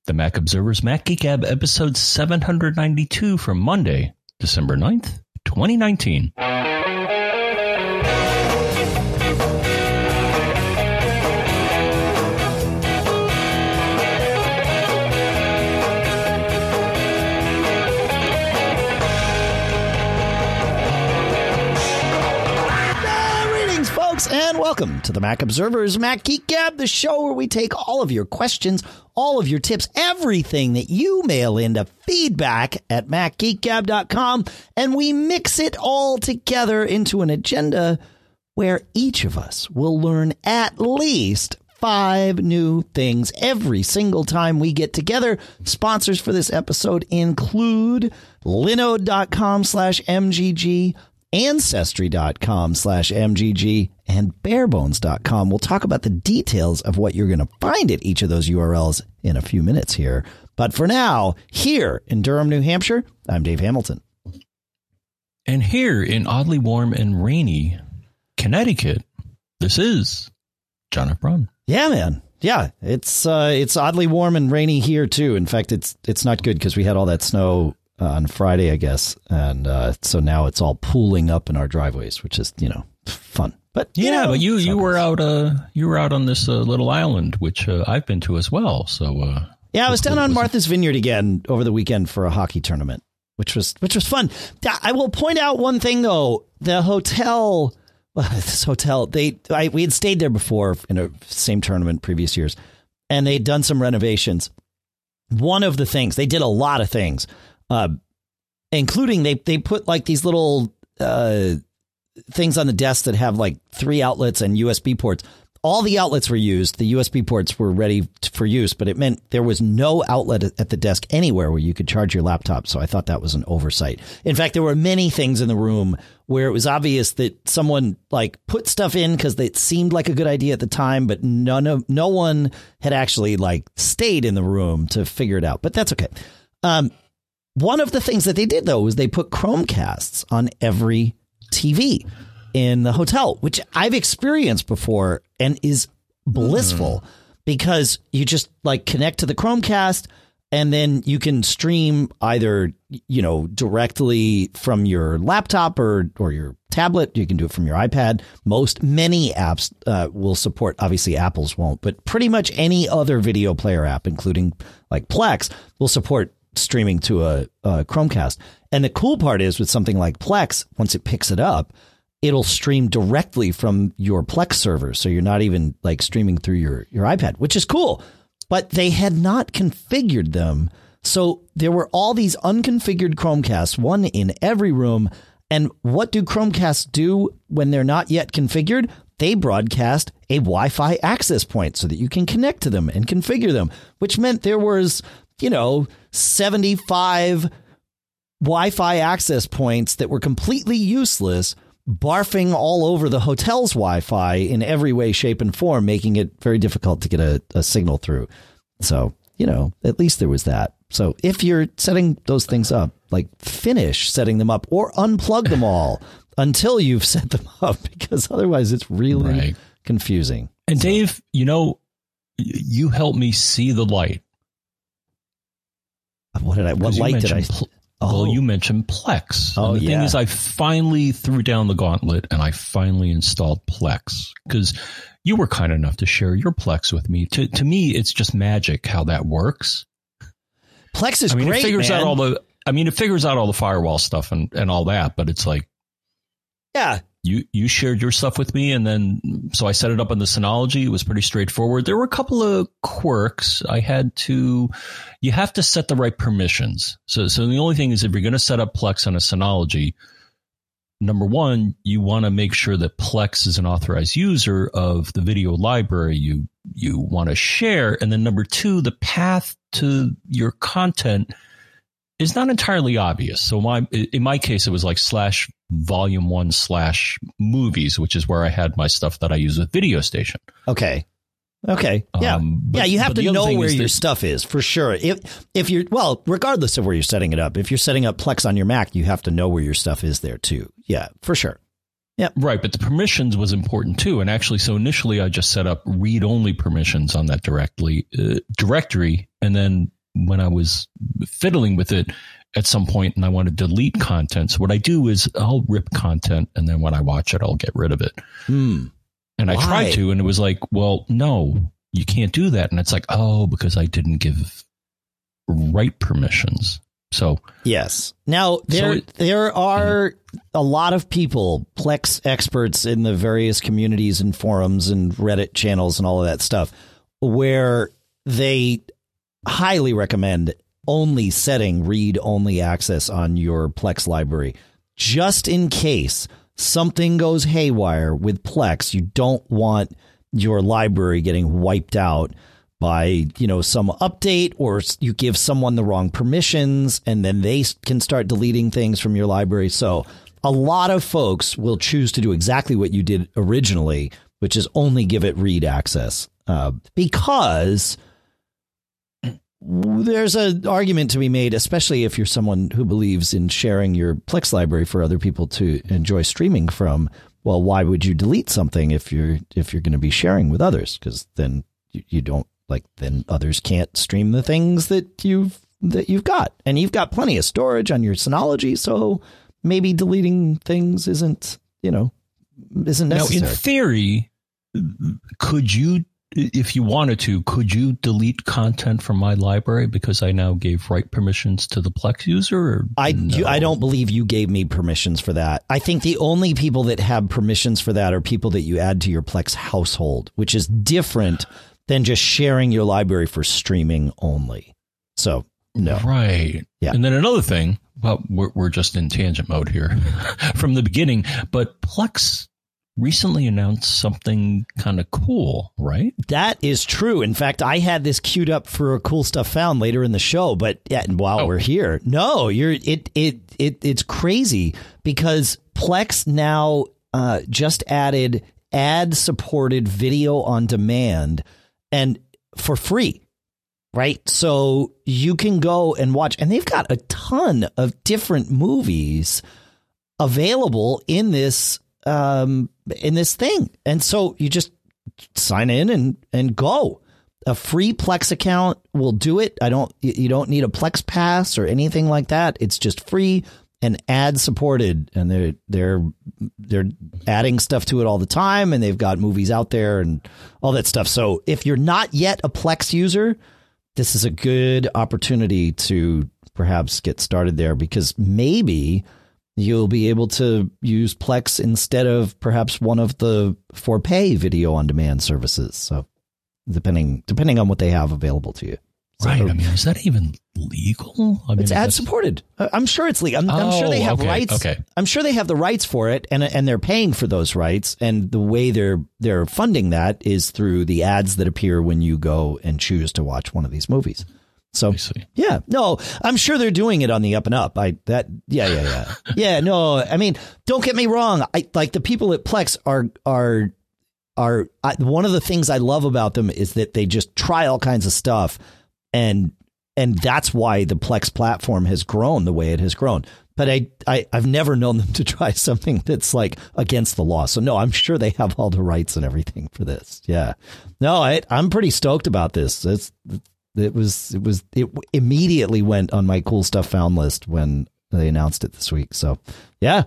The Mac Observer's Mac Geek Gab, episode 792 from Monday, December 9th, 2019. And welcome to the Mac Observer's Mac Geek Gab, the show where we take all of your questions, all of your tips, everything that you mail into feedback at MacGeekGab.com, and we mix it all together into an agenda where each of us will learn at least 5 new things every single time we get together. Sponsors for this episode include Linode.com/MGG, Ancestry.com/MGG, and Barebones.com. We'll talk about the details of what you're going to find at each of those URLs in a few minutes here. But for now, here in Durham, New Hampshire, I'm Dave Hamilton. And here in oddly warm and rainy Connecticut, this is John F. Braun. Yeah, man. Yeah, it's oddly warm and rainy here, too. In fact, it's not good because we had all that snow on Friday, I guess. And so now it's all pooling up in our driveways, which is, fun. But yeah, but you were out on this little island, which I've been to as well. So yeah, I was down on Martha's Vineyard again over the weekend for a hockey tournament, which was fun. I will point out one thing though: the hotel, we had stayed there before in a same tournament previous years, and they'd done some renovations. One of the things they did a lot of things, including they put like these little things on the desk that have like 3 outlets and USB ports. All the outlets were used. The USB ports were ready for use, but it meant there was no outlet at the desk anywhere where you could charge your laptop. So I thought that was an oversight. In fact, there were many things in the room where it was obvious that someone like put stuff in because it seemed like a good idea at the time, but no one had actually like stayed in the room to figure it out. But that's okay. One of the things that they did, though, was they put Chromecasts on every TV in the hotel, which I've experienced before and is blissful because you just like connect to the Chromecast and then you can stream either, directly from your laptop or your tablet. You can do it from your iPad. Many apps will support. Obviously, Apple's won't, but pretty much any other video player app, including like Plex, will support streaming to a Chromecast. And the cool part is with something like Plex, once it picks it up, it'll stream directly from your Plex server. So you're not even like streaming through your iPad, which is cool. But they had not configured them. So there were all these unconfigured Chromecasts, one in every room. And what do Chromecasts do when they're not yet configured? They broadcast a Wi-Fi access point so that you can connect to them and configure them, which meant there was 75 Wi-Fi access points that were completely useless, barfing all over the hotel's Wi-Fi in every way, shape, and form, making it very difficult to get a signal through. So, at least there was that. So if you're setting those things up, like finish setting them up or unplug them all until you've set them up, because otherwise it's really confusing. And so, Dave, you helped me see the light. What light did I? Well, you mentioned Plex. Oh, and the thing is, I finally threw down the gauntlet and I finally installed Plex because you were kind enough to share your Plex with me. To me, it's just magic how that works. Plex is great. It figures out all the firewall stuff and all that, but it's like, yeah. You shared your stuff with me, and then so I set it up on the Synology. It was pretty straightforward. There were a couple of quirks. You have to set the right permissions. So the only thing is, if you're going to set up Plex on a Synology, number one, you want to make sure that Plex is an authorized user of the video library you want to share. And then number two, the path to your content is not entirely obvious. So in my case, it was like /volume1/movies, which is where I had my stuff that I use with Video Station. Okay. Yeah. You have to know where your stuff is for sure. If you're, regardless of where you're setting it up, if you're setting up Plex on your Mac, you have to know where your stuff is there too. Yeah, for sure. Yeah. Right. But the permissions was important, too. And actually, so initially I just set up read only permissions on that directory. And then when I was fiddling with it at some point and I want to delete content. So what I do is I'll rip content, and then when I watch it, I'll get rid of it. And I tried to, and it was like, well, no, you can't do that. And it's like, oh, because I didn't give write permissions. So yes. Now there are a lot of people, Plex experts in the various communities and forums and Reddit channels and all of that stuff, where they highly recommend only setting read-only access on your Plex library, just in case something goes haywire with Plex. You don't want your library getting wiped out by, some update, or you give someone the wrong permissions and then they can start deleting things from your library. So a lot of folks will choose to do exactly what you did originally, which is only give it read access, because there's an argument to be made, especially if you're someone who believes in sharing your Plex library for other people to enjoy streaming from. Well, why would you delete something if you're going to be sharing with others? Because then you don't then others can't stream the things that you've got, and you've got plenty of storage on your Synology. So maybe deleting things isn't necessary. Now, in theory, could you, if you wanted to, could you delete content from my library because I now gave write permissions to the Plex user? Or I don't believe you gave me permissions for that. I think the only people that have permissions for that are people that you add to your Plex household, which is different than just sharing your library for streaming only. So, no. Right. Yeah. And then another thing, well, we're just in tangent mode here from the beginning, but Plex recently announced something kind of cool, right? That is true. In fact, I had this queued up for a cool stuff found later in the show, but while we're here, no, it's crazy because Plex now just added ad-supported video on demand, and for free, right? So you can go and watch, and they've got a ton of different movies available in this thing. And so you just sign in and go. A free Plex account will do it. You don't need a Plex pass or anything like that. It's just free and ad supported, and they're adding stuff to it all the time, and they've got movies out there and all that stuff. So if you're not yet a Plex user, this is a good opportunity to perhaps get started there, because maybe you'll be able to use Plex instead of perhaps one of the for pay video on demand services. So depending on what they have available to you. So, right. I mean, is that even legal? I mean, it's ad supported. I'm sure it's legal. I'm sure they have rights. Okay. I'm sure they have the rights for it, and they're paying for those rights. And the way they're funding that is through the ads that appear when you go and choose to watch one of these movies. So, yeah, no, I'm sure they're doing it on the up and up. Yeah. No, I mean, don't get me wrong. The people at Plex are one of the things I love about them is that they just try all kinds of stuff. And that's why the Plex platform has grown the way it has grown. But I've never known them to try something that's like against the law. So, no, I'm sure they have all the rights and everything for this. Yeah. No, I'm pretty stoked about this. It immediately went on my cool stuff found list when they announced it this week. So, yeah.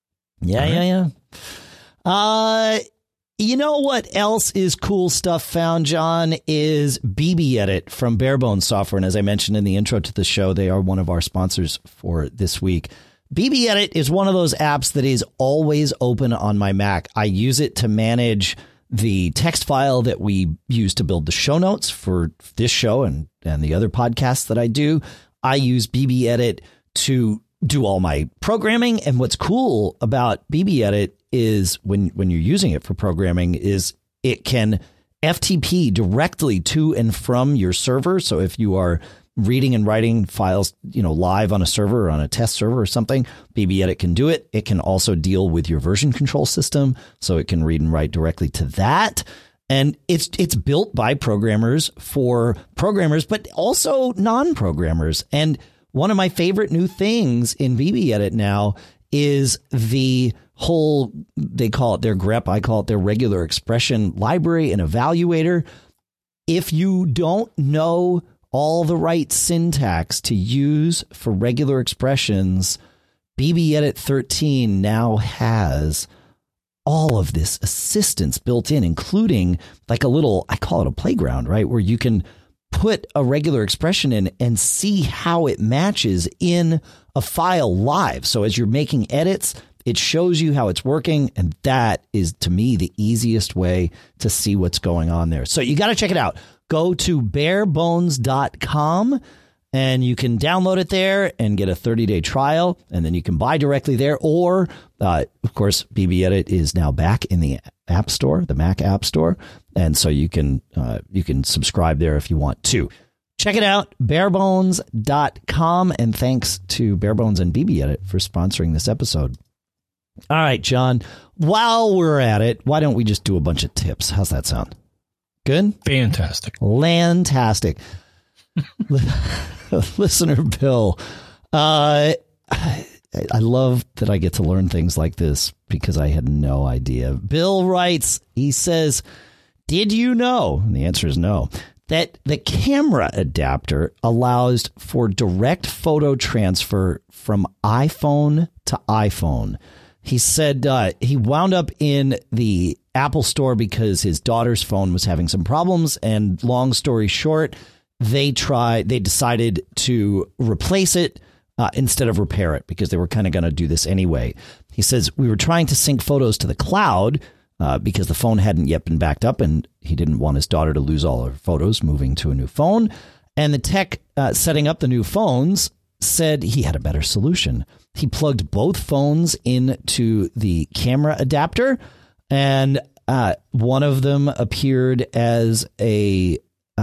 You know what else is cool stuff found, John, is BBEdit from Barebones Software. And as I mentioned in the intro to the show, they are one of our sponsors for this week. BBEdit is one of those apps that is always open on my Mac. I use it to manage the text file that we use to build the show notes for this show and the other podcasts that I do. I use BBEdit to do all my programming. And what's cool about BBEdit is when you're using it for programming is it can FTP directly to and from your server. So if you are reading and writing files, live on a server or on a test server or something, BBEdit can do it. It can also deal with your version control system, so it can read and write directly to that. And it's built by programmers for programmers, but also non-programmers. And one of my favorite new things in BBEdit now is the whole, they call it their grep, I call it their regular expression library and evaluator. If you don't know all the right syntax to use for regular expressions, BB Edit 13 now has all of this assistance built in, including like a little, I call it a playground, right? Where you can put a regular expression in and see how it matches in a file live. So as you're making edits, it shows you how it's working. And that is, to me, the easiest way to see what's going on there. So you got to check it out. Go to barebones.com and you can download it there and get a 30-day trial. And then you can buy directly there. Or, of course, BB Edit is now back in the App Store, the Mac App Store. And so you can subscribe there if you want to. Check it out, barebones.com. And thanks to Barebones and BB Edit for sponsoring this episode. All right, John, while we're at it, why don't we just do a bunch of tips? How's that sound? Good? Fantastic. Lantastic. Listener Bill, I love that I get to learn things like this because I had no idea. Bill writes, he says, did you know, and the answer is no, that the camera adapter allows for direct photo transfer from iPhone to iPhone? He said he wound up in the Apple Store because his daughter's phone was having some problems. And long story short, they decided to replace it instead of repair it because they were kind of going to do this anyway. He says, we were trying to sync photos to the cloud because the phone hadn't yet been backed up and he didn't want his daughter to lose all her photos moving to a new phone. And the tech setting up the new phones said he had a better solution. He plugged both phones into the camera adapter, and one of them appeared as a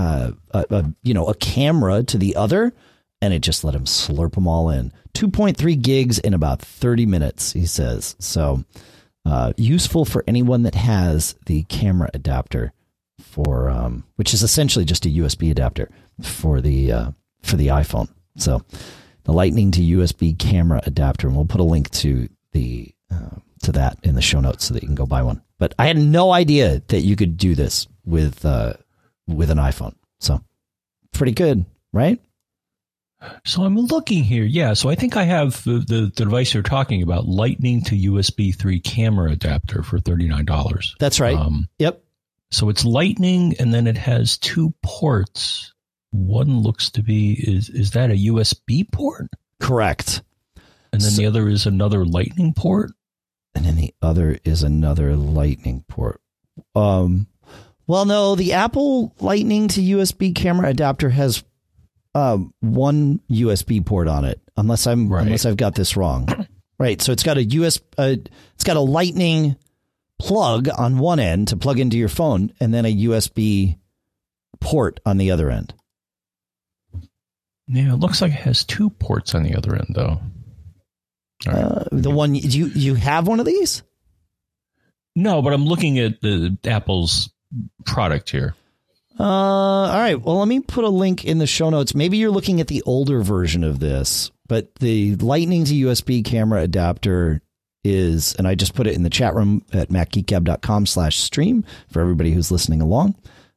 camera to the other, and it just let him slurp them all in. 2.3 gigs in about 30 minutes, he says. So useful for anyone that has the camera adapter for which is essentially just a USB adapter for the iPhone. So the Lightning to USB camera adapter, and we'll put a link to that in the show notes so that you can go buy one. But I had no idea that you could do this with an iPhone. So pretty good, right? So I'm looking here. Yeah. So I think I have the device you're talking about, Lightning to USB 3 camera adapter for $39. That's right. Yep. So it's Lightning, and then it has two ports. One looks to be, is that a USB port? Correct. And then the other is another Lightning port? And then the other is another Lightning port. Well, no, the Apple Lightning to USB camera adapter has one USB port on it, unless I've got this wrong. Right. So it's got it's got a Lightning plug on one end to plug into your phone, and then a USB port on the other end. Yeah, it looks like it has two ports on the other end, though. Right. The one you have one of these? No, but I'm looking at the Apple's product here. All right. Well, let me put a link in the show notes. Maybe you're looking at the older version of this, but the Lightning to USB camera adapter is, and I just put it in the chat room at macgeekgab.com/stream for everybody who's listening along.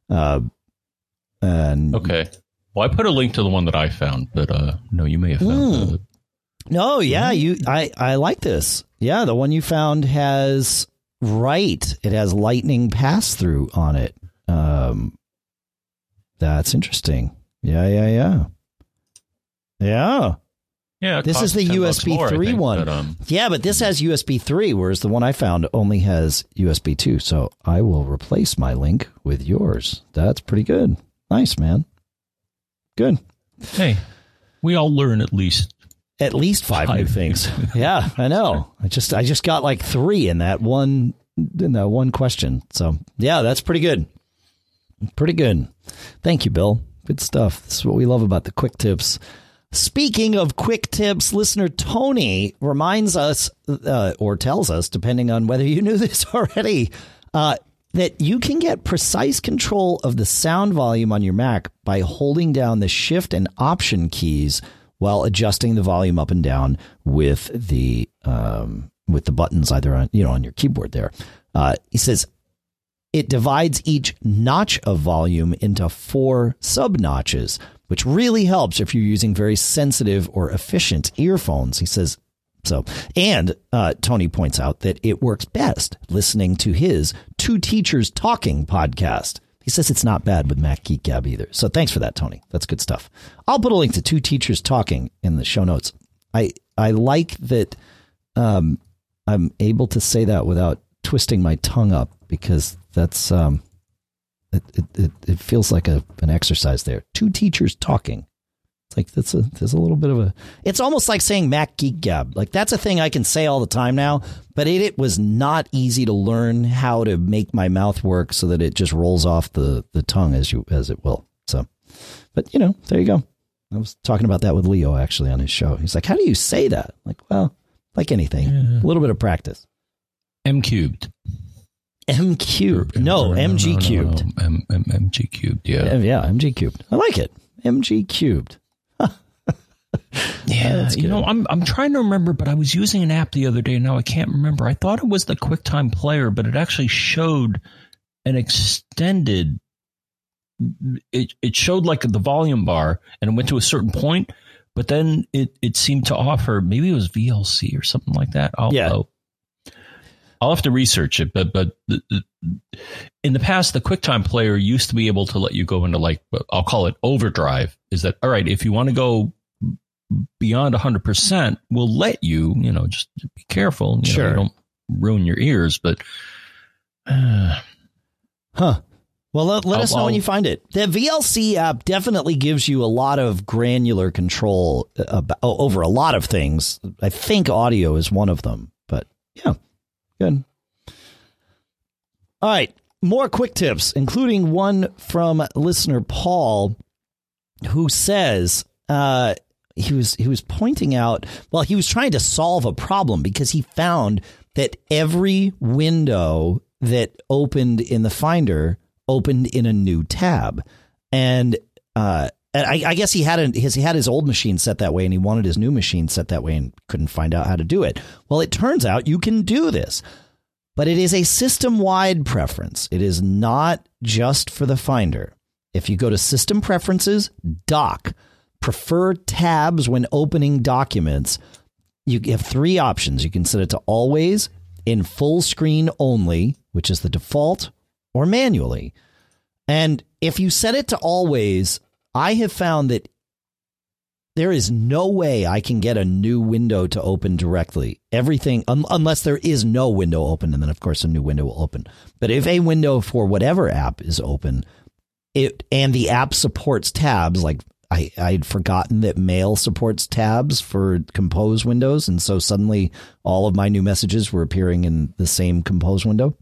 And okay. Well, I put a link to the one that I found, but no, you may have found No, yeah, I like this. Yeah, the one you found has it has Lightning pass through on it. That's interesting. Yeah. This is the USB 3 one. But, yeah, but this has USB 3, whereas the one I found only has USB 2. So I will replace my link with yours. That's pretty good. Nice, man. Good. Hey, we all learn at least 5 new things. Yeah, I know. I just got like 3 in that one question. So yeah, that's pretty good. Pretty good. Thank you, Bill. Good stuff. This is what we love about the quick tips. Speaking of quick tips, listener Tony reminds us or tells us, depending on whether you knew this already, that you can get precise control of the sound volume on your Mac by holding down the Shift and Option keys while adjusting the volume up and down with the buttons either on your keyboard there. He says it divides each notch of volume into 4 sub notches. which really helps if you're using very sensitive or efficient earphones. He says so. And Tony points out that it works best listening to his Two Teachers Talking podcast. He says it's not bad with Mac Geek Gab either. So thanks for that, Tony. That's good stuff. I'll put a link to Two Teachers Talking in the show notes. I like that I'm able to say that without twisting my tongue up, because that's it feels like an exercise there. Two Teachers Talking. It's like there's a little bit of a. It's almost like saying Mac Geek Gab. Like that's a thing I can say all the time now. But it was not easy to learn how to make my mouth work so that it just rolls off the tongue as it will. So, but there you go. I was talking about that with Leo actually on his show. He's like, "How do you say that?" I'm like, well, like anything, a little bit of practice. M cubed. M cubed. No, MG cubed. MG cubed. Yeah. Yeah. MG cubed. I like it. MG cubed. Yeah, I'm trying to remember, but I was using an app the other day. Now I can't remember. I thought it was the QuickTime Player, but it actually showed an extended. It showed like the volume bar, and it went to a certain point, but then it seemed to offer, maybe it was VLC or something like that. I'll have to research it, but in the past, the QuickTime Player used to be able to let you go into like, I'll call it overdrive. Is that all right? If you want to go beyond 100%, we'll let you, just be careful. You don't ruin your ears, but Well, let us know when you find it. The VLC app definitely gives you a lot of granular control over a lot of things. I think audio is one of them, but yeah, good. All right. More quick tips, including one from listener Paul, who says he was pointing out, well, he was trying to solve a problem because he found that every window that opened in the Finder opened in a new tab. And I guess he had his old machine set that way, and he wanted his new machine set that way and couldn't find out how to do it. Well, it turns out you can do this, but it is a system-wide preference. It is not just for the Finder. If you go to System Preferences, Dock, Prefer Tabs when opening documents, you have three options. You can set it to always, in full screen only, which is the default, or manually. And if you set it to always, I have found that there is no way I can get a new window to open directly. Everything, unless there is no window open, and then, of course, a new window will open. But if a window for whatever app is open, and the app supports tabs, like I'd forgotten that Mail supports tabs for Compose windows, and so suddenly all of my new messages were appearing in the same Compose window.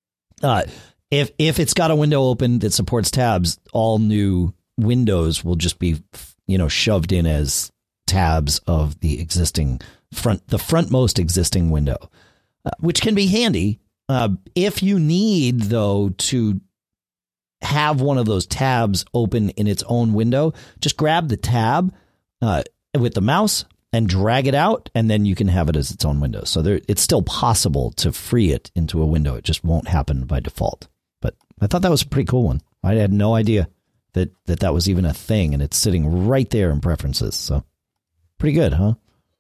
If it's got a window open that supports tabs, all new windows will just be, shoved in as tabs of the existing the frontmost existing window, which can be handy. If you need, though, to have one of those tabs open in its own window, just grab the tab with the mouse and drag it out, and then you can have it as its own window. So it's still possible to free it into a window. It just won't happen by default. But I thought that was a pretty cool one. I had no idea that was even a thing, and it's sitting right there in preferences. So pretty good, huh?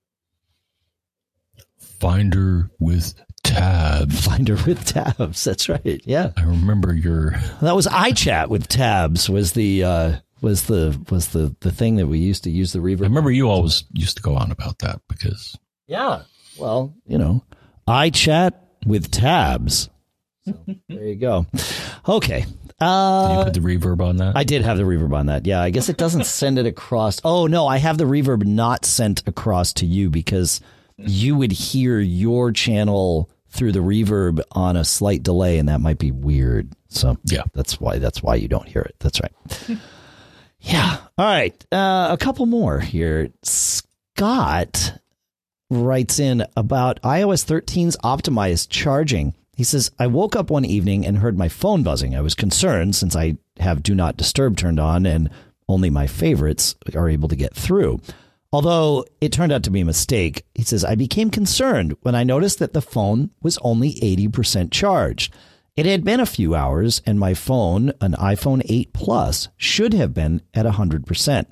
Finder with tabs. Finder with tabs. That's right. Yeah. I remember that was iChat with tabs was the thing that we used to use the reverb. I remember you always used to go on about that because. Yeah. Well, iChat with tabs. So, there you go. Okay. Did you put the reverb on that? I did have the reverb on that. Yeah. I guess it doesn't send it across. Oh, no. I have the reverb not sent across to you because you would hear your channel through the reverb on a slight delay, and that might be weird. So yeah, that's why you don't hear it. That's right. Yeah. All right. A couple more here. Scott writes in about iOS 13's optimized charging. He says, I woke up one evening and heard my phone buzzing. I was concerned since I have Do Not Disturb turned on and only my favorites are able to get through. Although it turned out to be a mistake, he says, I became concerned when I noticed that the phone was only 80% charged. It had been a few hours, and my phone, an iPhone 8 Plus, should have been at 100%.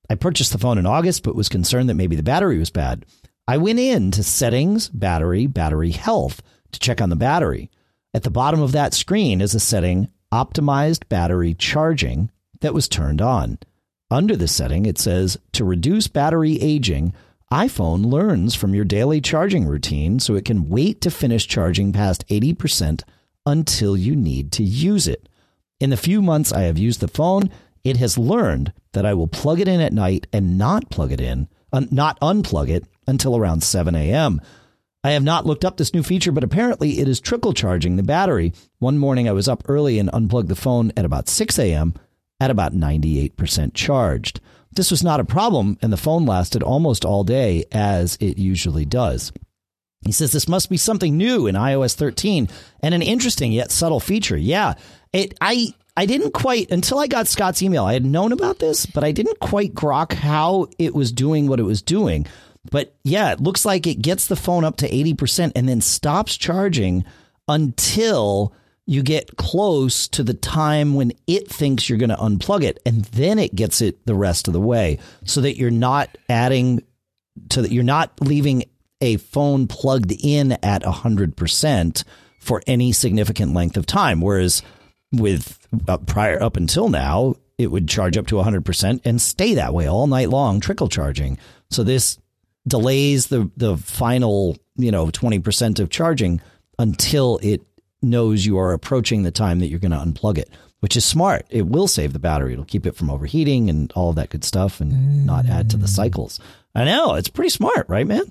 I purchased the phone in August, but was concerned that maybe the battery was bad. I went into settings, battery health to check on the battery. At the bottom of that screen is a setting, optimized battery charging, that was turned on. Under the setting, it says, to reduce battery aging, iPhone learns from your daily charging routine so it can wait to finish charging past 80% until you need to use it. In the few months I have used the phone, it has learned that I will plug it in at night and not unplug it until around 7 a.m. I have not looked up this new feature, but apparently it is trickle charging the battery. One morning I was up early and unplugged the phone at about 6 a.m. at about 98% charged. This was not a problem, and the phone lasted almost all day, as it usually does. He says this must be something new in iOS 13 and an interesting yet subtle feature. Yeah, I didn't quite, until I got Scott's email, I had known about this, but I didn't quite grok how it was doing what it was doing. But yeah, it looks like it gets the phone up to 80% and then stops charging until you get close to the time when it thinks you're going to unplug it. And then it gets it the rest of the way so that you're not you're not leaving a phone plugged in at 100% for any significant length of time. Whereas with prior up until now, it would charge up to 100% and stay that way all night long, trickle charging. So this delays the final, 20% of charging until it knows you are approaching the time that you're going to unplug it, which is smart. It will save the battery. It'll keep it from overheating and all of that good stuff and not add to the cycles. I know. It's pretty smart, right, man?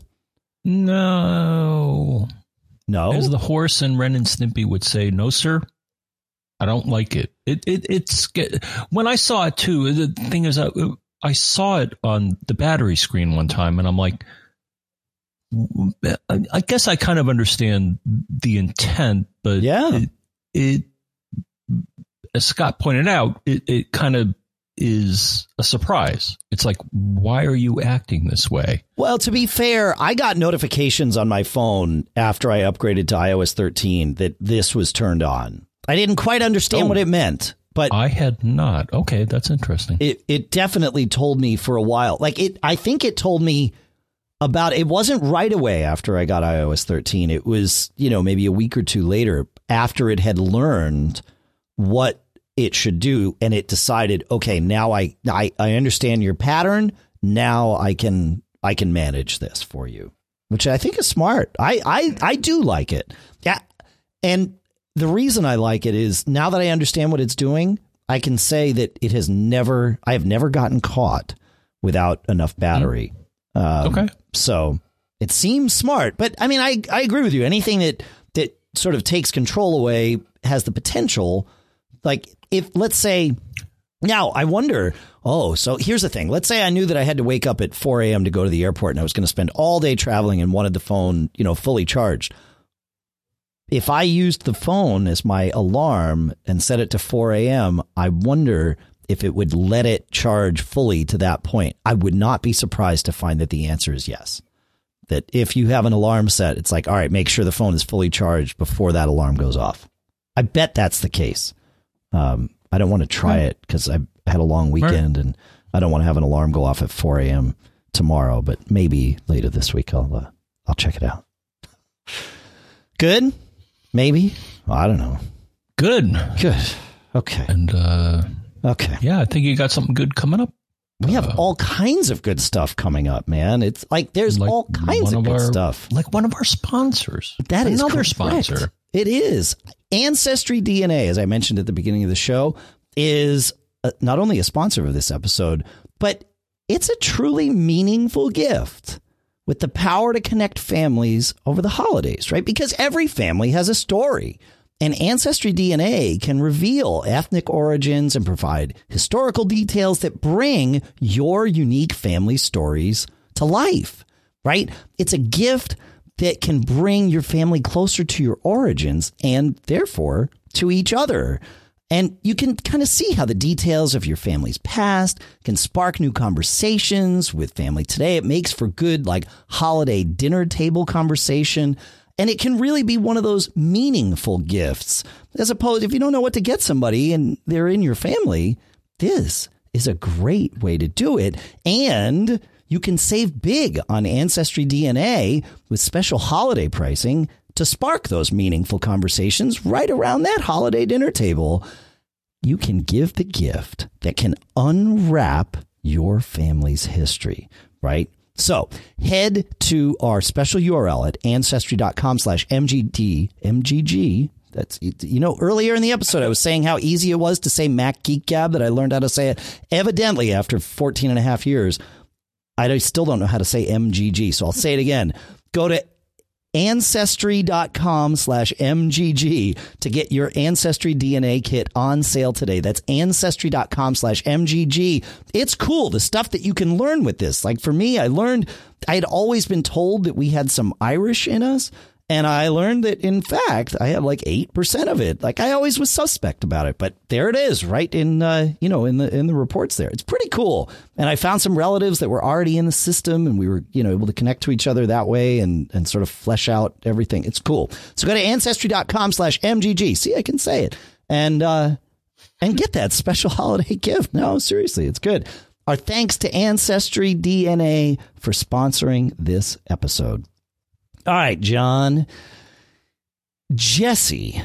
No. As the horse in Ren and Snippy would say, no, sir. I don't like it. It's when I saw it too. The thing is, I saw it on the battery screen one time, and I'm like, I guess I kind of understand the intent, but yeah, it as Scott pointed out, it kind of is a surprise. It's like, why are you acting this way? Well, to be fair, I got notifications on my phone after I upgraded to iOS 13 that this was turned on. I didn't quite understand what it meant, but I had not. Okay, that's interesting. It definitely told me for a while. I think it told me about, it wasn't right away after I got iOS 13. It was, maybe a week or two later after it had learned what it should do. And it decided, okay, now I understand your pattern. Now I can manage this for you, which I think is smart. I do like it. Yeah. And the reason I like it is now that I understand what it's doing, I can say that I have never gotten caught without enough battery. Okay. So it seems smart, but I mean, I agree with you. Anything that sort of takes control away has the potential. Like if, let's say, now I wonder, so here's the thing. Let's say I knew that I had to wake up at 4 a.m. to go to the airport and I was going to spend all day traveling and wanted the phone, fully charged. If I used the phone as my alarm and set it to 4 a.m., I wonder if it would let it charge fully to that point. I would not be surprised to find that the answer is yes. That if you have an alarm set, it's like, all right, make sure the phone is fully charged before that alarm goes off. I bet that's the case. I don't want to try it because I had a long weekend and I don't want to have an alarm go off at 4 a.m. tomorrow, but maybe later this week I'll check it out. Good? Maybe? I don't know. Good. Okay. And okay. Yeah, I think you got something good coming up. We have all kinds of good stuff coming up, man. It's like there's all kinds of good stuff. Like one of our sponsors. That is another correct. Sponsor. It is. Ancestry DNA, as I mentioned at the beginning of the show, is not only a sponsor of this episode, but it's a truly meaningful gift with the power to connect families over the holidays, right? Because every family has a story. And Ancestry DNA can reveal ethnic origins and provide historical details that bring your unique family stories to life, right? It's a gift that can bring your family closer to your origins and therefore to each other. And you can kind of see how the details of your family's past can spark new conversations with family today. It makes for good, holiday dinner table conversation. And it can really be one of those meaningful gifts, as opposed if you don't know what to get somebody and they're in your family. This is a great way to do it. And you can save big on Ancestry DNA with special holiday pricing to spark those meaningful conversations right around that holiday dinner table. You can give the gift that can unwrap your family's history, right? So head to our special URL at ancestry.com/MGG. That's, earlier in the episode, I was saying how easy it was to say Mac Geek Gab, that I learned how to say it. Evidently, after 14 and a half years, I still don't know how to say MGG. So I'll say it again. Go to ancestry.com/MGG to get your Ancestry DNA kit on sale today. That's ancestry.com/MGG. It's cool. The stuff that you can learn with this. Like for me, I had always been told that we had some Irish in us. And I learned that, in fact, I had like 8% of it. Like I always was suspect about it. But there it is, right in, in the reports there. It's pretty cool. And I found some relatives that were already in the system, and we were, able to connect to each other that way and sort of flesh out everything. It's cool. So go to ancestry.com/MGG. See, I can say it. And get that special holiday gift. No, seriously, it's good. Our thanks to Ancestry DNA for sponsoring this episode. All right, John. Jesse,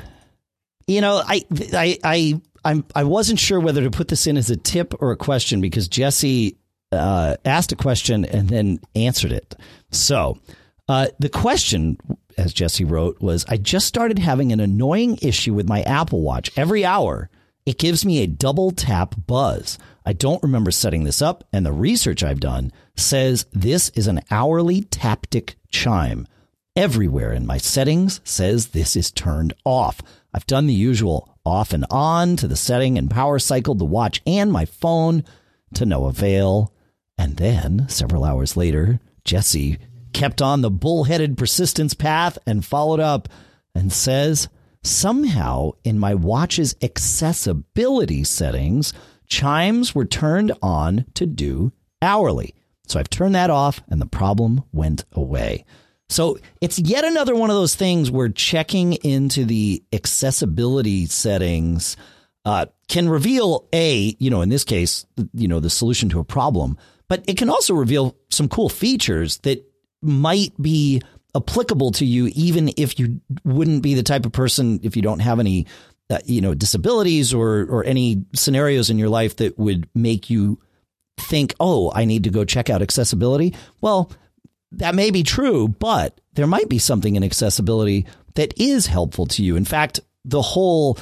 I wasn't sure whether to put this in as a tip or a question because Jesse asked a question and then answered it. So the question, as Jesse wrote, was, I just started having an annoying issue with my Apple Watch. Every hour, it gives me a double tap buzz. I don't remember setting this up, and the research I've done says this is an hourly taptic chime. Everywhere in my settings says this is turned off. I've done the usual off and on to the setting and power cycled the watch and my phone to no avail. And then several hours later, Jesse kept on the bullheaded persistence path and followed up and says, somehow in my watch's accessibility settings, chimes were turned on to do hourly. So I've turned that off and the problem went away. So it's yet another one of those things where checking into the accessibility settings can reveal in this case, the solution to a problem, but it can also reveal some cool features that might be applicable to you, even if you wouldn't be the type of person, if you don't have any, disabilities or any scenarios in your life that would make you think, oh, I need to go check out accessibility. Well, that may be true, but there might be something in accessibility that is helpful to you. In fact, the whole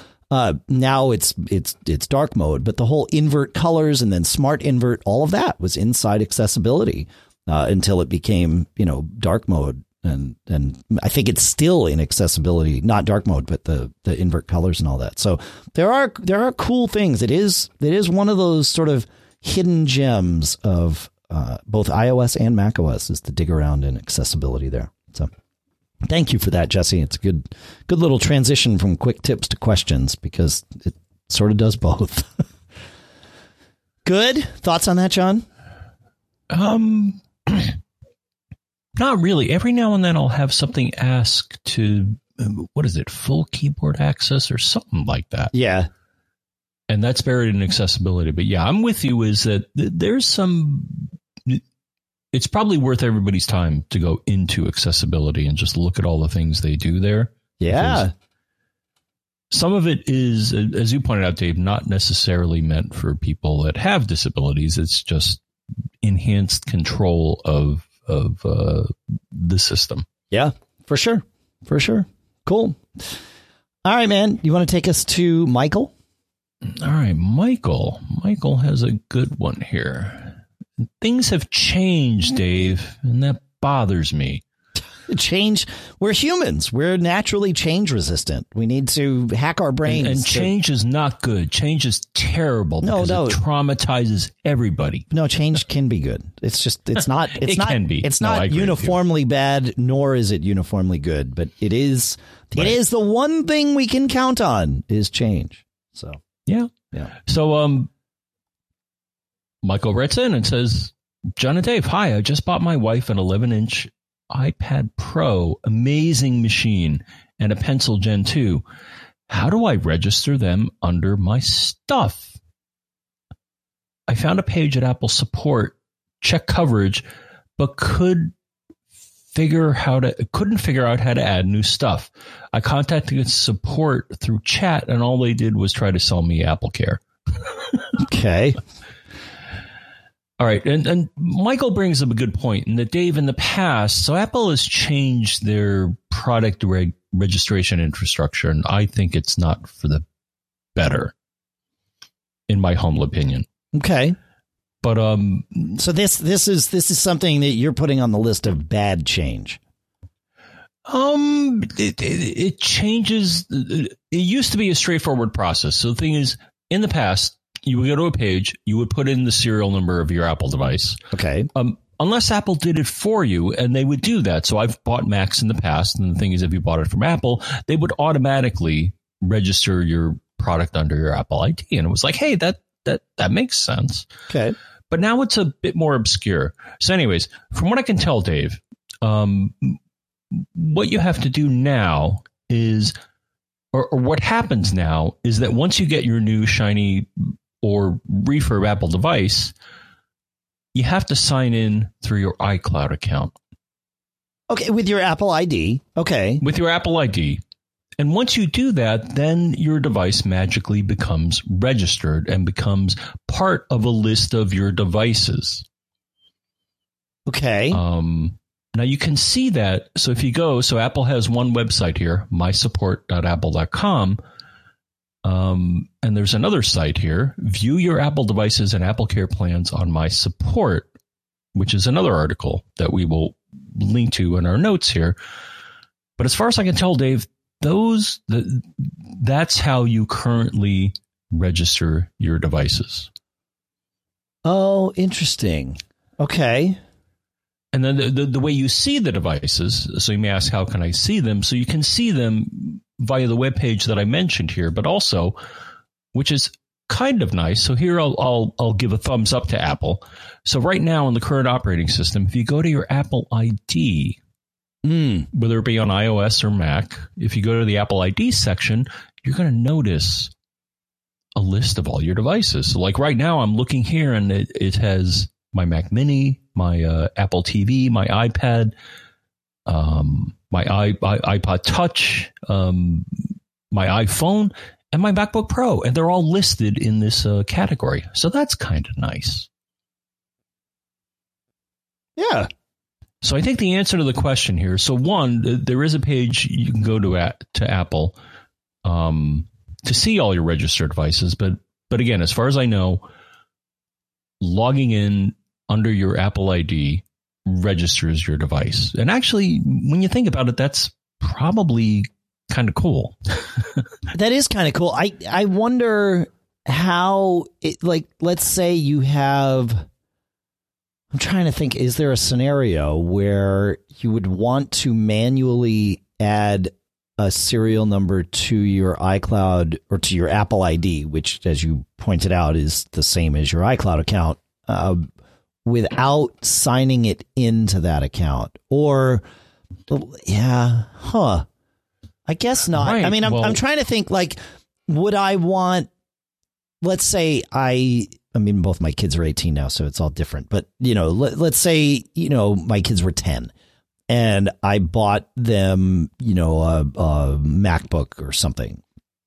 now it's dark mode, but the whole invert colors and then smart invert, all of that was inside accessibility until it became, dark mode. And I think it's still in accessibility, not dark mode, but the invert colors and all that. So there are cool things. It is one of those sort of hidden gems of both iOS and macOS is to dig around in accessibility there. So thank you for that, Jesse. It's a good little transition from quick tips to questions because it sort of does both. Good thoughts on that, John? Not really. Every now and then I'll have something ask to, full keyboard access or something like that. Yeah. And that's buried in accessibility. But yeah, I'm with you is that there's it's probably worth everybody's time to go into accessibility and just look at all the things they do there. Yeah. Some of it is, as you pointed out, Dave, not necessarily meant for people that have disabilities. It's just enhanced control of the system. Yeah, for sure. For sure. Cool. All right, man. You want to take us to Michael? All right, Michael. Michael has a good one here. Things have changed, Dave, and that bothers me. Change. We're humans. We're naturally change resistant. We need to hack our brains. And change is not good. Change is terrible because it traumatizes everybody. No, change can be good. It's just, it's not, it's not, can be. It's not uniformly bad, nor is it uniformly good, but it is the one thing we can count on is change. So, yeah. So, Michael writes in and says, John and Dave, hi, I just bought my wife an 11-inch iPad Pro, amazing machine, and a Pencil Gen 2. How do I register them under my stuff? I found a page at Apple Support, check coverage, but couldn't figure out how to add new stuff. I contacted support through chat, and all they did was try to sell me AppleCare. Okay. All right. And Michael brings up a good point, and that Dave, in the past, so Apple has changed their product registration infrastructure, and I think it's not for the better, in my humble opinion. Okay. But so this is something that you're putting on the list of bad change. It changes. It used to be a straightforward process. So the thing is, in the past, you would go to a page, you would put in the serial number of your Apple device. Okay. Unless Apple did it for you, and they would do that. So I've bought Macs in the past, and the thing is, if you bought it from Apple, they would automatically register your product under your Apple ID, and it was like, hey, that makes sense. Okay. But now it's a bit more obscure. So anyways, from what I can tell, Dave, what you have to do now is, or what happens now is that once you get your new shiny or refurb Apple device, you have to sign in through your iCloud account. Okay, with your Apple ID. Okay. With your Apple ID. And once you do that, then your device magically becomes registered and becomes part of a list of your devices. Okay. Now you can see that. So if you go, so Apple has one website here, mysupport.apple.com. And there's another site here, view your Apple devices and AppleCare plans on My Support, which is another article that we will link to in our notes here. But as far as I can tell, Dave, that's how you currently register your devices. Oh, interesting. Okay. And then the way you see the devices, so you may ask, how can I see them? So you can see them via the webpage that I mentioned here, but also, which is kind of nice. So here I'll give a thumbs up to Apple. So right now in the current operating system, if you go to your Apple ID, whether it be on iOS or Mac, if you go to the Apple ID section, you're going to notice a list of all your devices. So like right now I'm looking here, and it has my Mac Mini, my Apple TV, my iPad, my iPod Touch, my iPhone, and my MacBook Pro. And they're all listed in this category. So that's kind of nice. Yeah. So I think the answer to the question here. So one, there is a page you can go to Apple to see all your registered devices. But again, as far as I know, logging in under your Apple ID registers your device. And actually, when you think about it, that's probably kind of cool. That is kind of cool. I wonder how it, like, let's say you have, I'm trying to think, is there a scenario where you would want to manually add a serial number to your iCloud or to your Apple ID, which, as you pointed out, is the same as your iCloud account, without signing it into that account? Or, yeah, I guess not. Right. I mean, I'm trying to think, like, would I want, let's say I mean, both my kids are 18 now, so it's all different. But, you know, let's say, you know, my kids were 10 and I bought them, you know, a MacBook or something.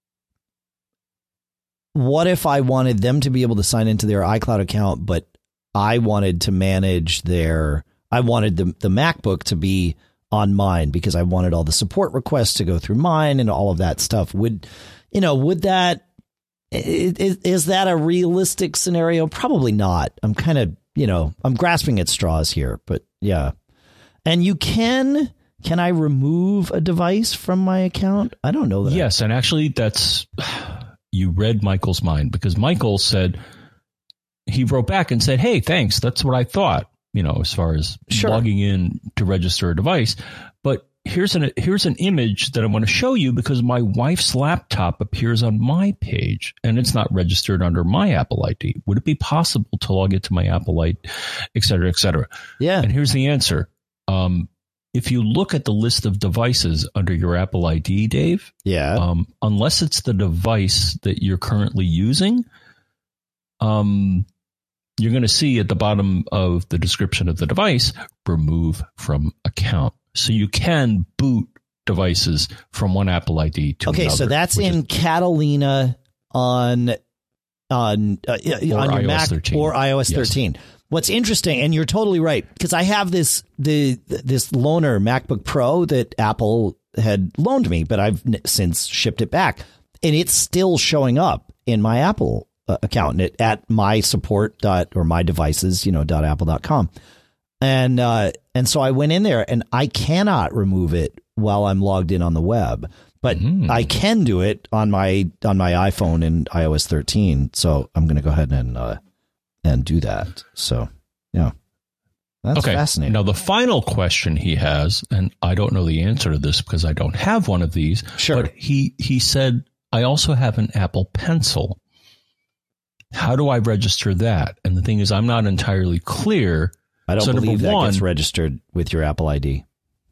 What if I wanted them to be able to sign into their iCloud account, but I wanted to manage I wanted the MacBook to be on mine because I wanted all the support requests to go through mine and all of that stuff. Would that, is that a realistic scenario? Probably not. I'm kind of, you know, I'm grasping at straws here, but yeah. And can I remove a device from my account? I don't know that. Yes. And actually you read Michael's mind, because Michael said, he wrote back and said, hey, thanks. That's what I thought, you know, as far as logging in to register a device. But here's an image that I want to show you, because my wife's laptop appears on my page and it's not registered under my Apple ID. Would it be possible to log into my Apple ID, et cetera, et cetera? Yeah. And here's the answer. If you look at the list of devices under your Apple ID, Dave, unless it's the device that you're currently using, you're going to see at the bottom of the description of the device, remove from account. So you can boot devices from one Apple ID to another. Okay, so that's in Catalina on your Mac 13. Or iOS 13. What's interesting, and you're totally right, because I have this loaner MacBook Pro that Apple had loaned me, but I've since shipped it back, and it's still showing up in my Apple account at my support or my devices, .apple.com. And so I went in there, and I cannot remove it while I'm logged in on the web, but I can do it on my iPhone and iOS 13. So I'm going to go ahead and do that. So, yeah, that's fascinating. Now, the final question he has, and I don't know the answer to this because I don't have one of these. Sure. But he said, I also have an Apple Pencil. How do I register that? And the thing is, I'm not entirely clear. I don't believe that gets registered with your Apple ID.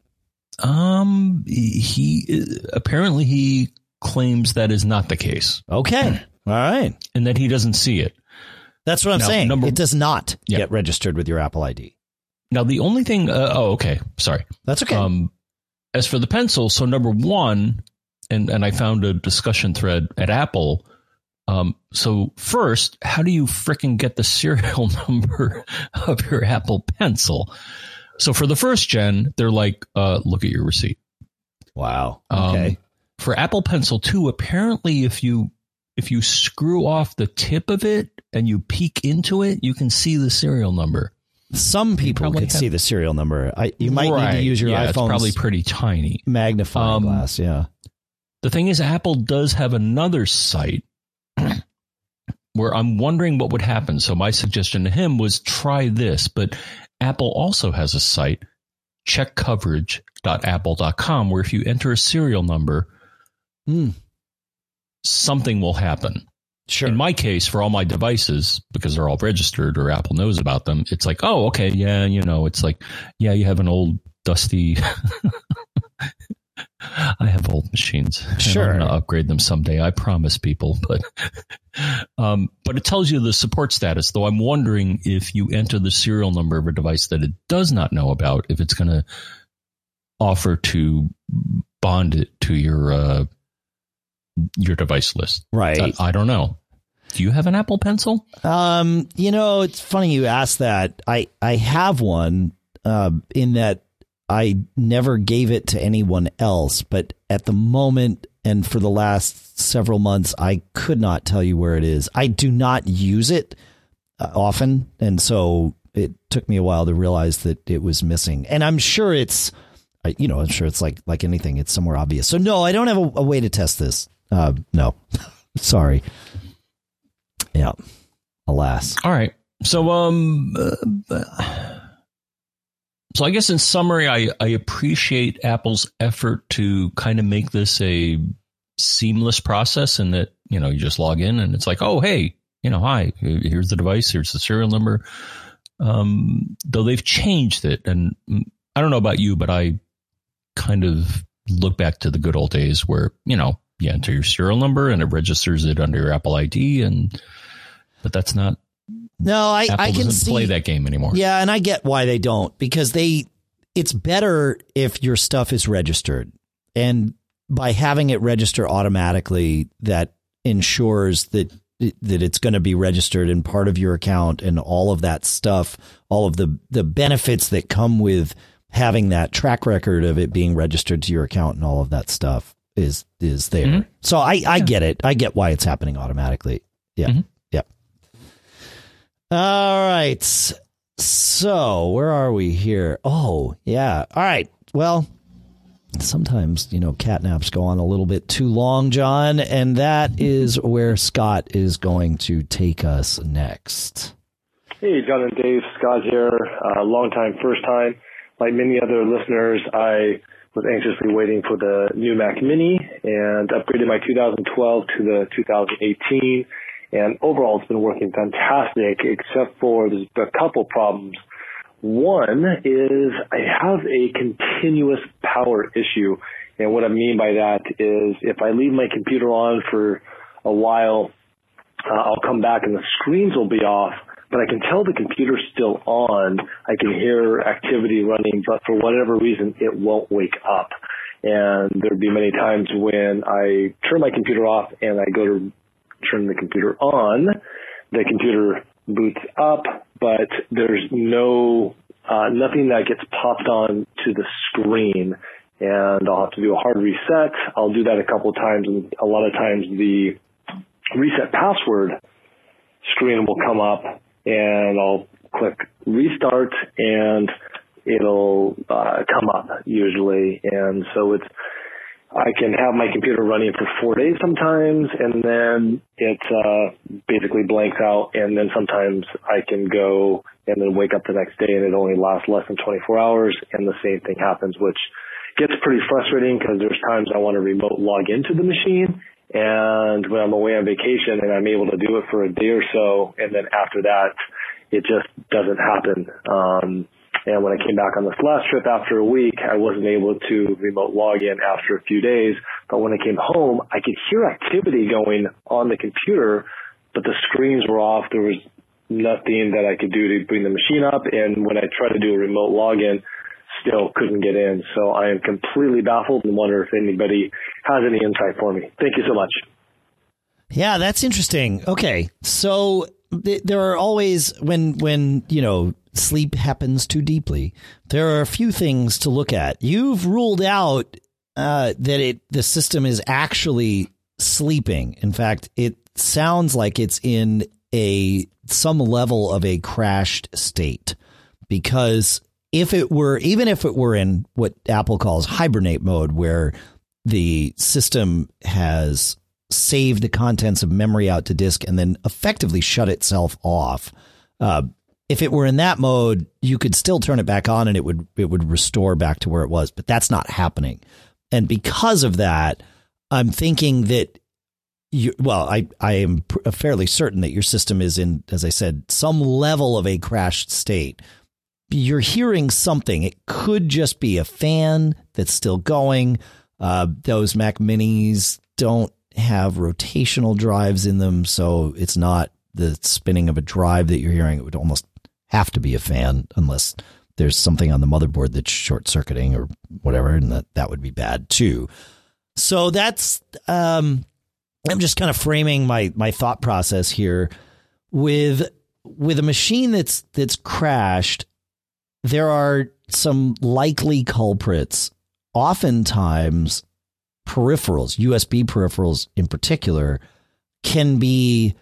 He claims that is not the case. Okay. All right. And that he doesn't see it. That's what I'm saying. It does not get registered with your Apple ID. Now, the only thing, okay. Sorry. That's okay. As for the Pencil, so number one, and I found a discussion thread at Apple. So first, how do you fricking get the serial number of your Apple Pencil? So for the first gen, they're like, look at your receipt. Wow. Okay. For Apple Pencil 2, apparently if you screw off the tip of it and you peek into it, you can see the serial number. Some people can see the serial number. You might need to use your iPhone's it's probably pretty tiny magnifying glass. Yeah. The thing is, Apple does have another site where I'm wondering what would happen. So my suggestion to him was try this, but Apple also has a site, checkcoverage.apple.com, where if you enter a serial number, something will happen. Sure. In my case, for all my devices, because they're all registered or Apple knows about them, it's like, oh, okay, yeah, it's like, yeah, you have an old dusty. I have old machines. Sure. I'm going to upgrade them someday. I promise people. But it tells you the support status, though I'm wondering if you enter the serial number of a device that it does not know about, if it's going to offer to bond it to your device list. Right. I don't know. Do you have an Apple Pencil? It's funny you asked that. I have one in that I never gave it to anyone else, but at the moment and for the last several months, I could not tell you where it is. I do not use it often, and so it took me a while to realize that it was missing. And I'm sure it's like anything, it's somewhere obvious. So no, I don't have a way to test this. No, sorry. Yeah, alas. All right. So I guess in summary, I appreciate Apple's effort to kind of make this a seamless process, and that, you just log in and it's like, oh, hey, hi, here's the device, here's the serial number. Though they've changed it, and I don't know about you, but I kind of look back to the good old days where, you enter your serial number and it registers it under your Apple ID, but that's not. No, Apple I can doesn't play that game anymore. Yeah, and I get why they don't, because it's better if your stuff is registered, and by having it register automatically, that ensures that it's going to be registered in part of your account, and all of that stuff, all of the benefits that come with having that track record of it being registered to your account and all of that stuff is there. Mm-hmm. So I get it. I get why it's happening automatically. Yeah. Mm-hmm. Yep. All right. So where are we here? Oh, yeah. All right. Well, sometimes, catnaps go on a little bit too long, John, and that is where Scott is going to take us next. Hey, John and Dave, Scott here. Long time, first time. Like many other listeners, I was anxiously waiting for the new Mac Mini and upgraded my 2012 to the 2018. And overall, it's been working fantastic, except for there's a couple problems. One is I have a continuous power issue. And what I mean by that is if I leave my computer on for a while, I'll come back and the screens will be off, but I can tell the computer's still on. I can hear activity running, but for whatever reason, it won't wake up. And there'd be many times when I turn my computer off and I go to turn the computer on, the computer boots up, but there's nothing that gets popped on to the screen. And I'll have to do a hard reset. I'll do that a couple of times, and a lot of times the reset password screen will come up, and I'll click restart, and it'll come up usually. And so I can have my computer running for 4 days sometimes, and then it basically blanks out, and then sometimes I can go and then wake up the next day, and it only lasts less than 24 hours, and the same thing happens, which gets pretty frustrating because there's times I want to remote log into the machine, and when I'm away on vacation and I'm able to do it for a day or so, and then after that, it just doesn't happen. And when I came back on this last trip after a week, I wasn't able to remote log in after a few days. But when I came home, I could hear activity going on the computer, but the screens were off. There was nothing that I could do to bring the machine up. And when I tried to do a remote login, still couldn't get in. So I am completely baffled and wonder if anybody has any insight for me. Thank you so much. Yeah, that's interesting. Okay. So there are always, when sleep happens too deeply, there are a few things to look at. You've ruled out that the system is actually sleeping. In fact, it sounds like it's in some level of a crashed state, because even if it were in what Apple calls hibernate mode, where the system has saved the contents of memory out to disk and then effectively shut itself off, if it were in that mode, you could still turn it back on and it would restore back to where it was. But that's not happening. And because of that, I'm thinking that I am fairly certain that your system is in, as I said, some level of a crashed state. You're hearing something. It could just be a fan that's still going. Those Mac Minis don't have rotational drives in them, so it's not the spinning of a drive that you're hearing. It would almost have to be a fan, unless there's something on the motherboard that's short-circuiting or whatever, and that would be bad too. So that's I'm just kind of framing my thought process here. With a machine that's crashed, there are some likely culprits. Oftentimes, peripherals, USB peripherals in particular, can be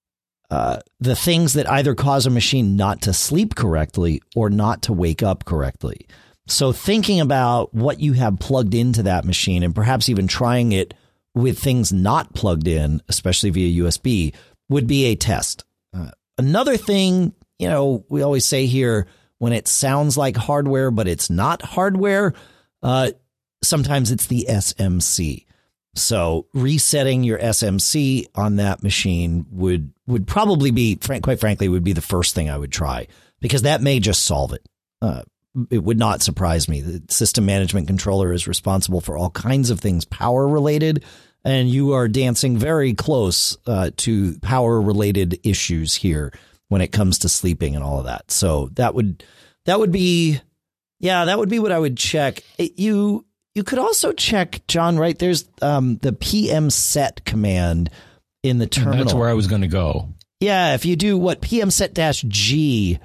the things that either cause a machine not to sleep correctly or not to wake up correctly. So thinking about what you have plugged into that machine, and perhaps even trying it with things not plugged in, especially via USB, would be a test. Another thing, we always say here, when it sounds like hardware, but it's not hardware, sometimes it's the SMC. So resetting your SMC on that machine would probably be, quite frankly, would be the first thing I would try, because that may just solve it. It would not surprise me. The system management controller is responsible for all kinds of things power related, and you are dancing very close to power related issues here when it comes to sleeping and all of that. So that would be what I would check. You could also check, John, right? There's the PM set command in the terminal. And that's where I was going to go. Yeah, if you do PM set-G.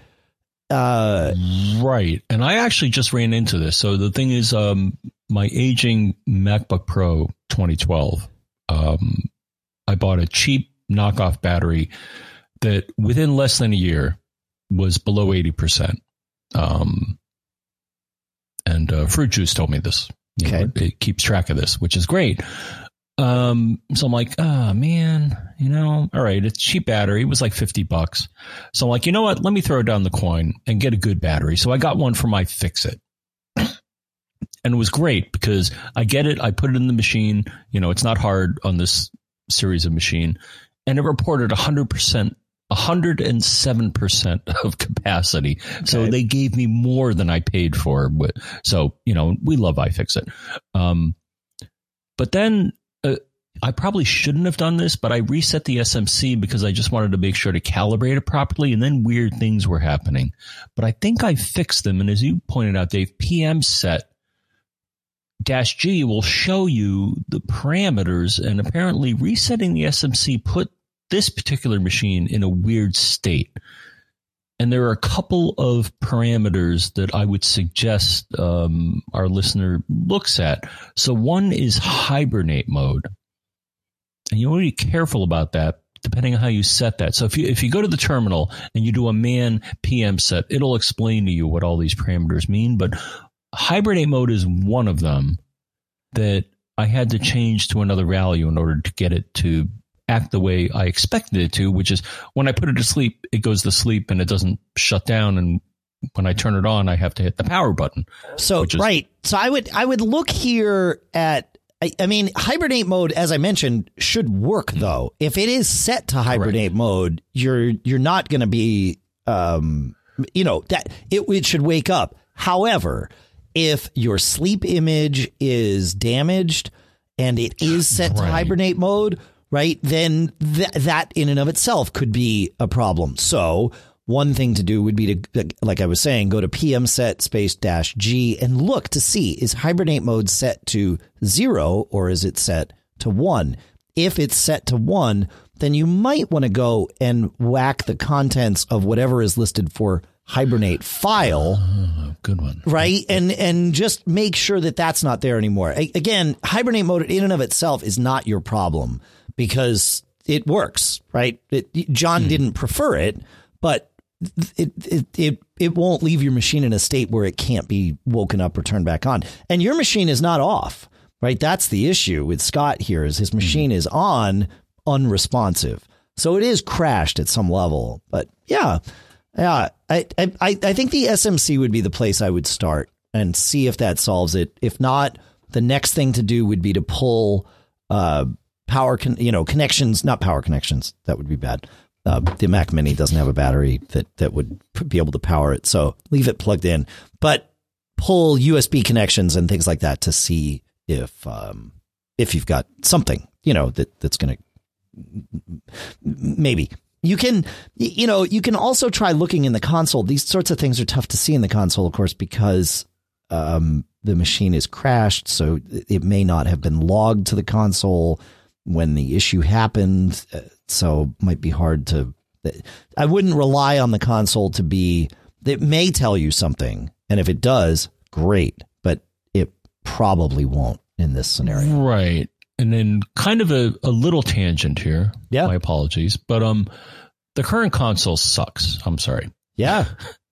Right. And I actually just ran into this. So the thing is, my aging MacBook Pro 2012, I bought a cheap knockoff battery that within less than a year was below 80%. And Fruit Juice told me this. Okay. It keeps track of this, which is great. So I'm like, oh man, all right, it's cheap battery. It was like $50. So I'm like, you know what? Let me throw down the coin and get a good battery. So I got one from iFixit. And it was great because I get it. I put it in the machine. It's not hard on this series of machine. And it reported 107% of capacity. Okay. So they gave me more than I paid for. So, we love iFixit. But then I probably shouldn't have done this, but I reset the SMC because I just wanted to make sure to calibrate it properly, and then weird things were happening. But I think I fixed them, and as you pointed out, Dave, PM set -G will show you the parameters, and apparently resetting the SMC put this particular machine in a weird state. And there are a couple of parameters that I would suggest our listener looks at. So one is hibernate mode. And you want to be careful about that depending on how you set that. So if you go to the terminal and you do a man PM set, it'll explain to you what all these parameters mean. But hibernate mode is one of them that I had to change to another value in order to get it to act the way I expected it to, which is when I put it to sleep, it goes to sleep and it doesn't shut down. And when I turn it on, I have to hit the power button. So, right. So I would look here at, I mean, hibernate mode, as I mentioned, should work though. If it is set to hibernate mode, you're not going to be, that it should wake up. However, if your sleep image is damaged and it is set to hibernate mode, right, then that in and of itself could be a problem. So one thing to do would be to, like I was saying, go to PM set -G and look to see, is hibernate mode set to 0 or is it set to 1? If it's set to 1, then you might want to go and whack the contents of whatever is listed for hibernate file. Good one. Right. And just make sure that that's not there anymore. Again, hibernate mode in and of itself is not your problem because it works. Right. John didn't prefer it, but it won't leave your machine in a state where it can't be woken up or turned back on. And your machine is not off. Right. That's the issue with Scott here, is his machine is on, unresponsive. So it is crashed at some level. But yeah. Yeah, I think the SMC would be the place I would start and see if that solves it. If not, the next thing to do would be to pull connections, not power connections. That would be bad. The Mac Mini doesn't have a battery that would be able to power it. So leave it plugged in, but pull USB connections and things like that to see if you've got something, that's going to maybe. You can also try looking in the console. These sorts of things are tough to see in the console, of course, because the machine is crashed. So it may not have been logged to the console when the issue happened. So it might be hard to, I wouldn't rely on the console to be, it may tell you something. And if it does, great, but it probably won't in this scenario. Right. And then kind of a little tangent here. Yeah. My apologies. But the current console sucks. I'm sorry. Yeah.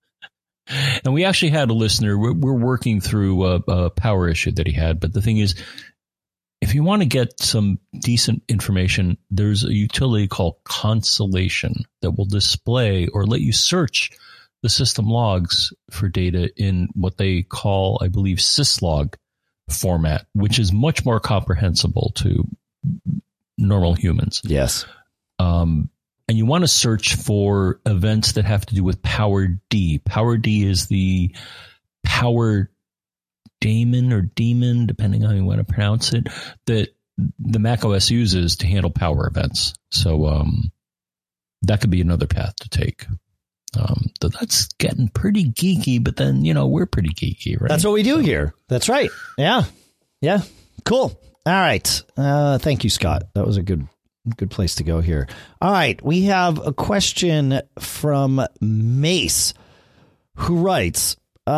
And we actually had a listener. We're working through a power issue that he had. But the thing is, if you want to get some decent information, there's a utility called Consolation that will display or let you search the system logs for data in what they call, I believe, syslog format, which is much more comprehensible to normal humans. Yes. And you want to search for events that have to do with PowerD. PowerD is the power daemon or demon, depending on how you want to pronounce it, that the Mac OS uses to handle power events. So that could be another path to take. So that's getting pretty geeky, but then, we're pretty geeky, right? That's what we do here. That's right. Yeah. Yeah. Cool. All right. Thank you, Scott. That was a good place to go here. All right. We have a question from Mace, who writes,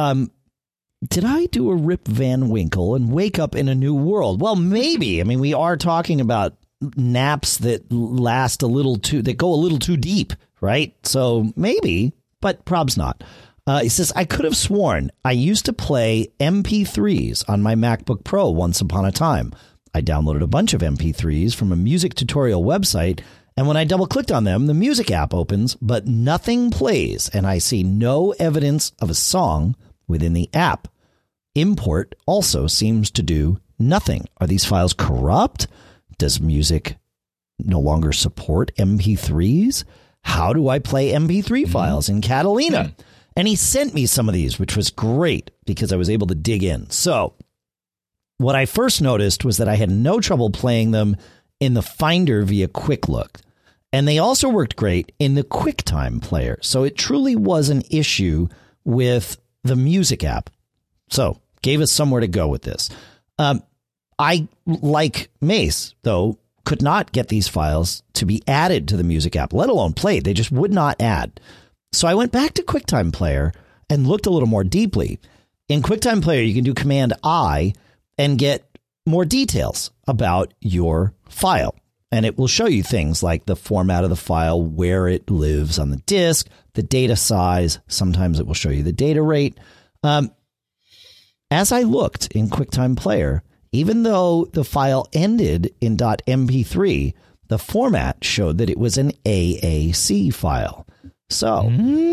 did I do a Rip Van Winkle and wake up in a new world? Well, maybe. I mean, we are talking about naps that last that go a little too deep, right? So maybe, but prob's not. He says, I could have sworn I used to play MP3s on my MacBook Pro once upon a time. I downloaded a bunch of MP3s from a music tutorial website, and when I double-clicked on them, the music app opens, but nothing plays, and I see no evidence of a song within the app. Import also seems to do nothing. Are these files corrupt? Does music no longer support MP3s? How do I play MP3 files in Catalina? And he sent me some of these, which was great because I was able to dig in. So what I first noticed was that I had no trouble playing them in the Finder via Quick Look. And they also worked great in the QuickTime player. So it truly was an issue with the music app. So gave us somewhere to go with this. I, like Mace, though, could not get these files to be added to the music app, let alone played. They just would not add. So I went back to QuickTime Player and looked a little more deeply. In QuickTime Player, you can do Command I and get more details about your file. And it will show you things like the format of the file, where it lives on the disk, the data size. Sometimes it will show you the data rate. As I looked in QuickTime Player, even though the file ended in .mp3, the format showed that it was an AAC file. So,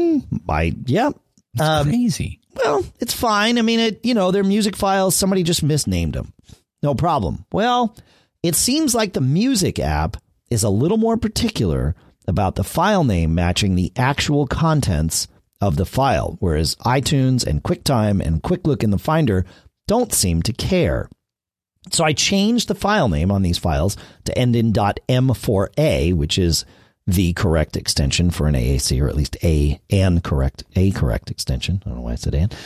It's crazy. Well, it's fine. I mean, they're music files. Somebody just misnamed them. No problem. Well, it seems like the music app is a little more particular about the file name matching the actual contents of the file, whereas iTunes and QuickTime and Quick Look in the Finder don't seem to care. So I changed the file name on these files to end in .m4a, which is the correct extension for an AAC, or at least a correct extension. I don't know why I said and.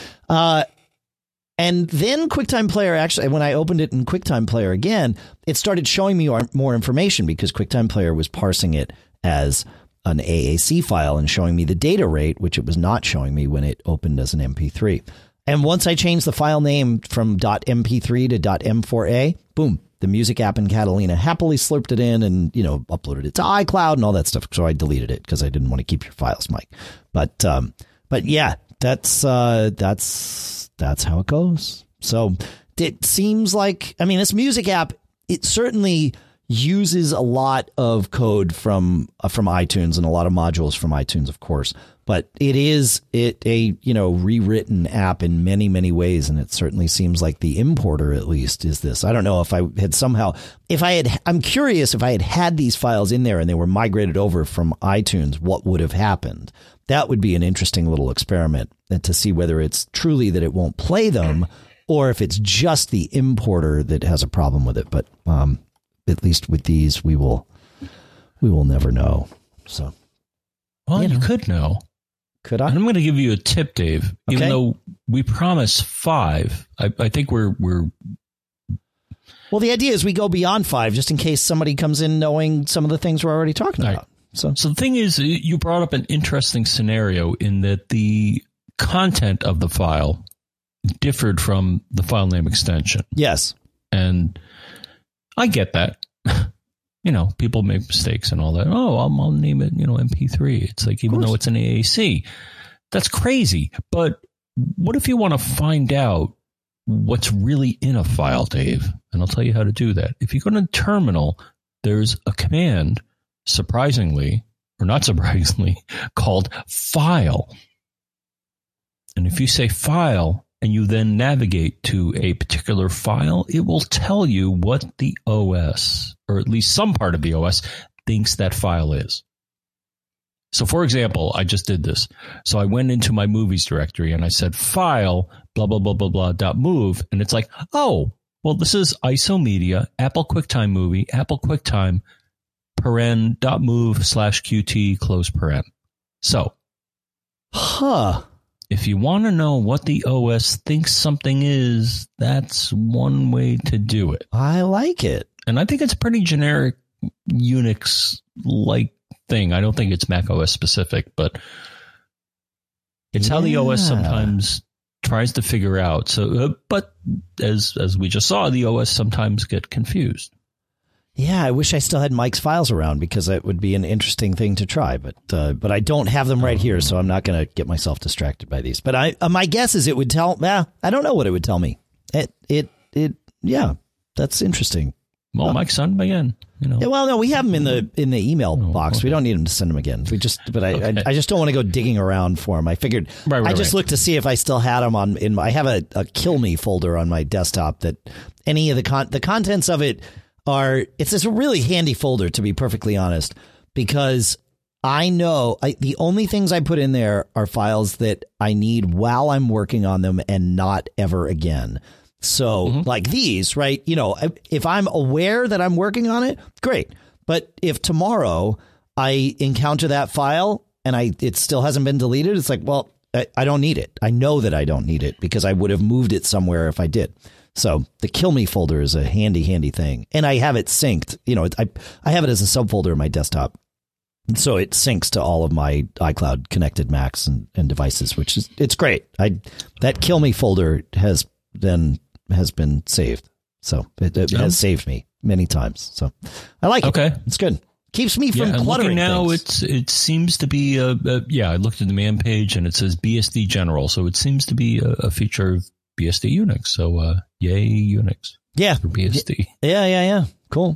And then QuickTime Player, actually, when I opened it in QuickTime Player again, it started showing me more information because QuickTime Player was parsing it as an AAC file and showing me the data rate, which it was not showing me when it opened as an MP3. And once I changed the file name from .mp3 to .m4a, boom, the music app in Catalina happily slurped it in and, uploaded it to iCloud and all that stuff. So I deleted it because I didn't want to keep your files, Mike. But yeah, that's how it goes. So it seems like, this music app, it certainly uses a lot of code from iTunes and a lot of modules from iTunes, of course. But it is a rewritten app in many, many ways. And it certainly seems like the importer, at least, is this. I don't know if I had somehow, I'm curious if I had these files in there and they were migrated over from iTunes, what would have happened? That would be an interesting little experiment to see whether it's truly that it won't play them or if it's just the importer that has a problem with it. But at least with these, we will never know. So, well, you could know. Could I? And I'm going to give you a tip, Dave. Okay. Even though we promise 5, I think we're. Well, the idea is we go beyond 5 just in case somebody comes in knowing some of the things we're already talking about. So the thing is, you brought up an interesting scenario in that the content of the file differed from the file name extension. Yes. And I get that. People make mistakes and all that. Oh, I'll name it, MP3. It's like, even though it's an AAC, that's crazy. But what if you want to find out what's really in a file, Dave? And I'll tell you how to do that. If you go to terminal, there's a command, surprisingly, or not surprisingly, called file. And if you say file and you then navigate to a particular file, it will tell you what the OS, or at least some part of the OS, thinks that file is. So, for example, I just did this. So I went into my movies directory and I said file, blah, blah, blah, blah, blah, dot move. And it's like, oh, well, this is iSomedia, Apple QuickTime Movie, Apple QuickTime, paren, dot move / QT, close paren. So, if you want to know what the OS thinks something is, that's one way to do it. I like it. And I think it's a pretty generic Unix-like thing. I don't think it's Mac OS specific, but it's how the OS sometimes tries to figure out. So, but as we just saw, the OS sometimes get confused. Yeah, I wish I still had Mike's files around because it would be an interesting thing to try. But I don't have them right here, so I'm not going to get myself distracted by these. But my guess is it would tell. I don't know what it would tell me. Yeah, that's interesting. Well, Mike's sent them again. Yeah, well, no, we have them in the email box. Okay. We don't need them to send them again. I just don't want to go digging around for them. I figured I just looked to see if I still had them I have a Kill Me folder on my desktop that any of the contents of it. It's a really handy folder, to be perfectly honest, because I know the only things I put in there are files that I need while I'm working on them and not ever again. So like these, right? You know, if I'm aware that I'm working on it, great. But if tomorrow I encounter that file and it still hasn't been deleted, it's like, well, I don't need it. I know that I don't need it because I would have moved it somewhere if I did. So the Kill Me folder is a handy thing. And I have it synced. You know, I have it as a subfolder in my desktop. So it syncs to all of my iCloud connected Macs and devices, which is, it's great. That Kill Me folder has been saved. So it has saved me many times. So I like it. Okay. It's good. Keeps me from cluttering now things. it seems to be I looked at the man page and it says BSD General. So it seems to be a feature of BSD Unix. So yay Unix. Yeah. For BSD. Yeah. Cool.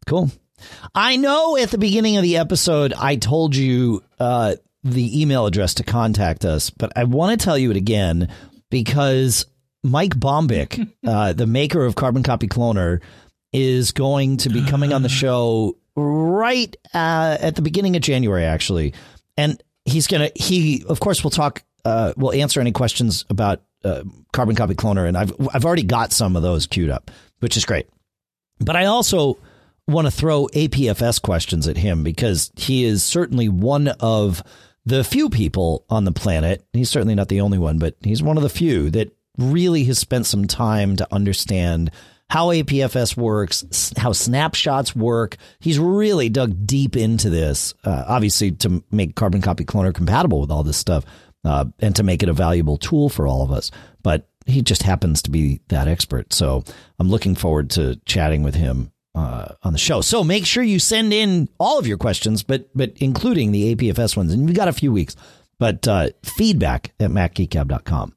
I know at the beginning of the episode, I told you the email address to contact us, but I want to tell you it again because Mike Bombic, the maker of Carbon Copy Cloner, is going to be coming on the show right at the beginning of January, actually. And he, of course, will answer any questions about Carbon Copy Cloner. And I've already got some of those queued up, which is great. But I also want to throw APFS questions at him because he is certainly one of the few people on the planet. He's certainly not the only one, but he's one of the few that really has spent some time to understand how APFS works, how snapshots work. He's really dug deep into this, obviously, to make Carbon Copy Cloner compatible with all this stuff and to make it a valuable tool for all of us. But he just happens to be that expert. So I'm looking forward to chatting with him on the show. So make sure you send in all of your questions, but including the APFS ones. And we've got a few weeks, but feedback@macgeekgab.com.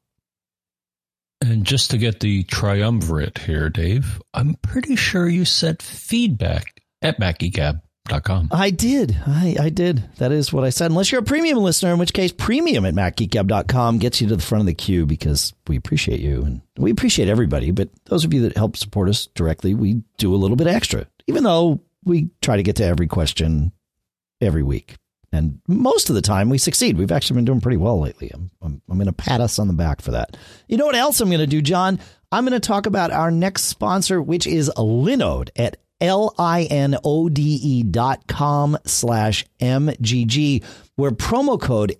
And just to get the triumvirate here, Dave, I'm pretty sure you said feedback@macgeekgab.com. I did. I did. That is what I said. Unless you're a premium listener, in which case premium@macgeekgab.com gets you to the front of the queue because we appreciate you and we appreciate everybody. But those of you that help support us directly, we do a little bit extra, even though we try to get to every question every week. And most of the time we succeed. We've actually been doing pretty well lately. I'm going to pat us on the back for that. You know what else I'm going to do, John? I'm going to talk about our next sponsor, which is Linode at linode.com/MGG, where promo code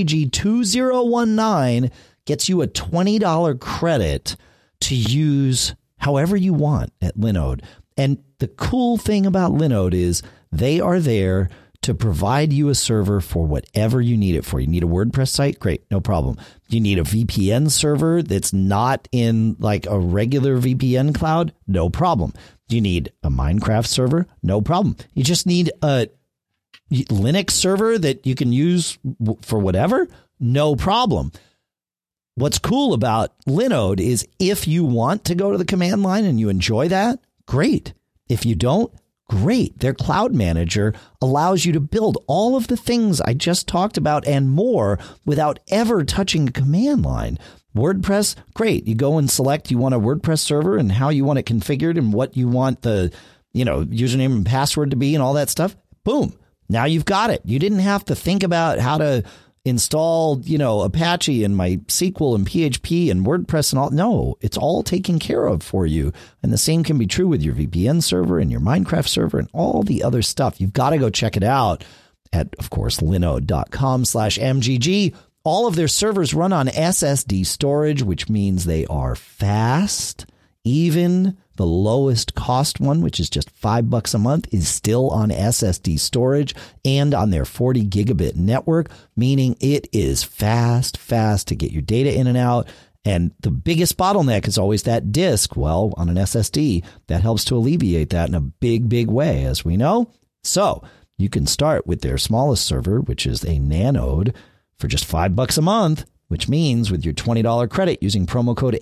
MGG2019 gets you a $20 credit to use however you want at Linode. And the cool thing about Linode is they are there to provide you a server for whatever you need it for. You need a WordPress site? Great, no problem. You need a VPN server that's not in like a regular VPN cloud? No problem. You need a Minecraft server? No problem. You just need a Linux server that you can use for whatever? No problem. What's cool about Linode is if you want to go to the command line and you enjoy that, great. If you don't, great. Their cloud manager allows you to build all of the things I just talked about and more without ever touching a command line. WordPress, great. You go and select you want a WordPress server and how you want it configured and what you want the, username and password to be and all that stuff. Boom. Now you've got it. You didn't have to think about how to install, Apache and MySQL and PHP and WordPress and all. No, it's all taken care of for you. And the same can be true with your VPN server and your Minecraft server and all the other stuff. You've got to go check it out at, of course, linode.com/MGG. All of their servers run on SSD storage, which means they are fast. Even the lowest cost one, which is just $5 a month, is still on SSD storage and on their 40 gigabit network, meaning it is fast to get your data in and out. And the biggest bottleneck is always that disk. Well, on an SSD, that helps to alleviate that in a big way, as we know. So you can start with their smallest server, which is a Nanode, for just $5 a month, which means with your $20 credit using promo code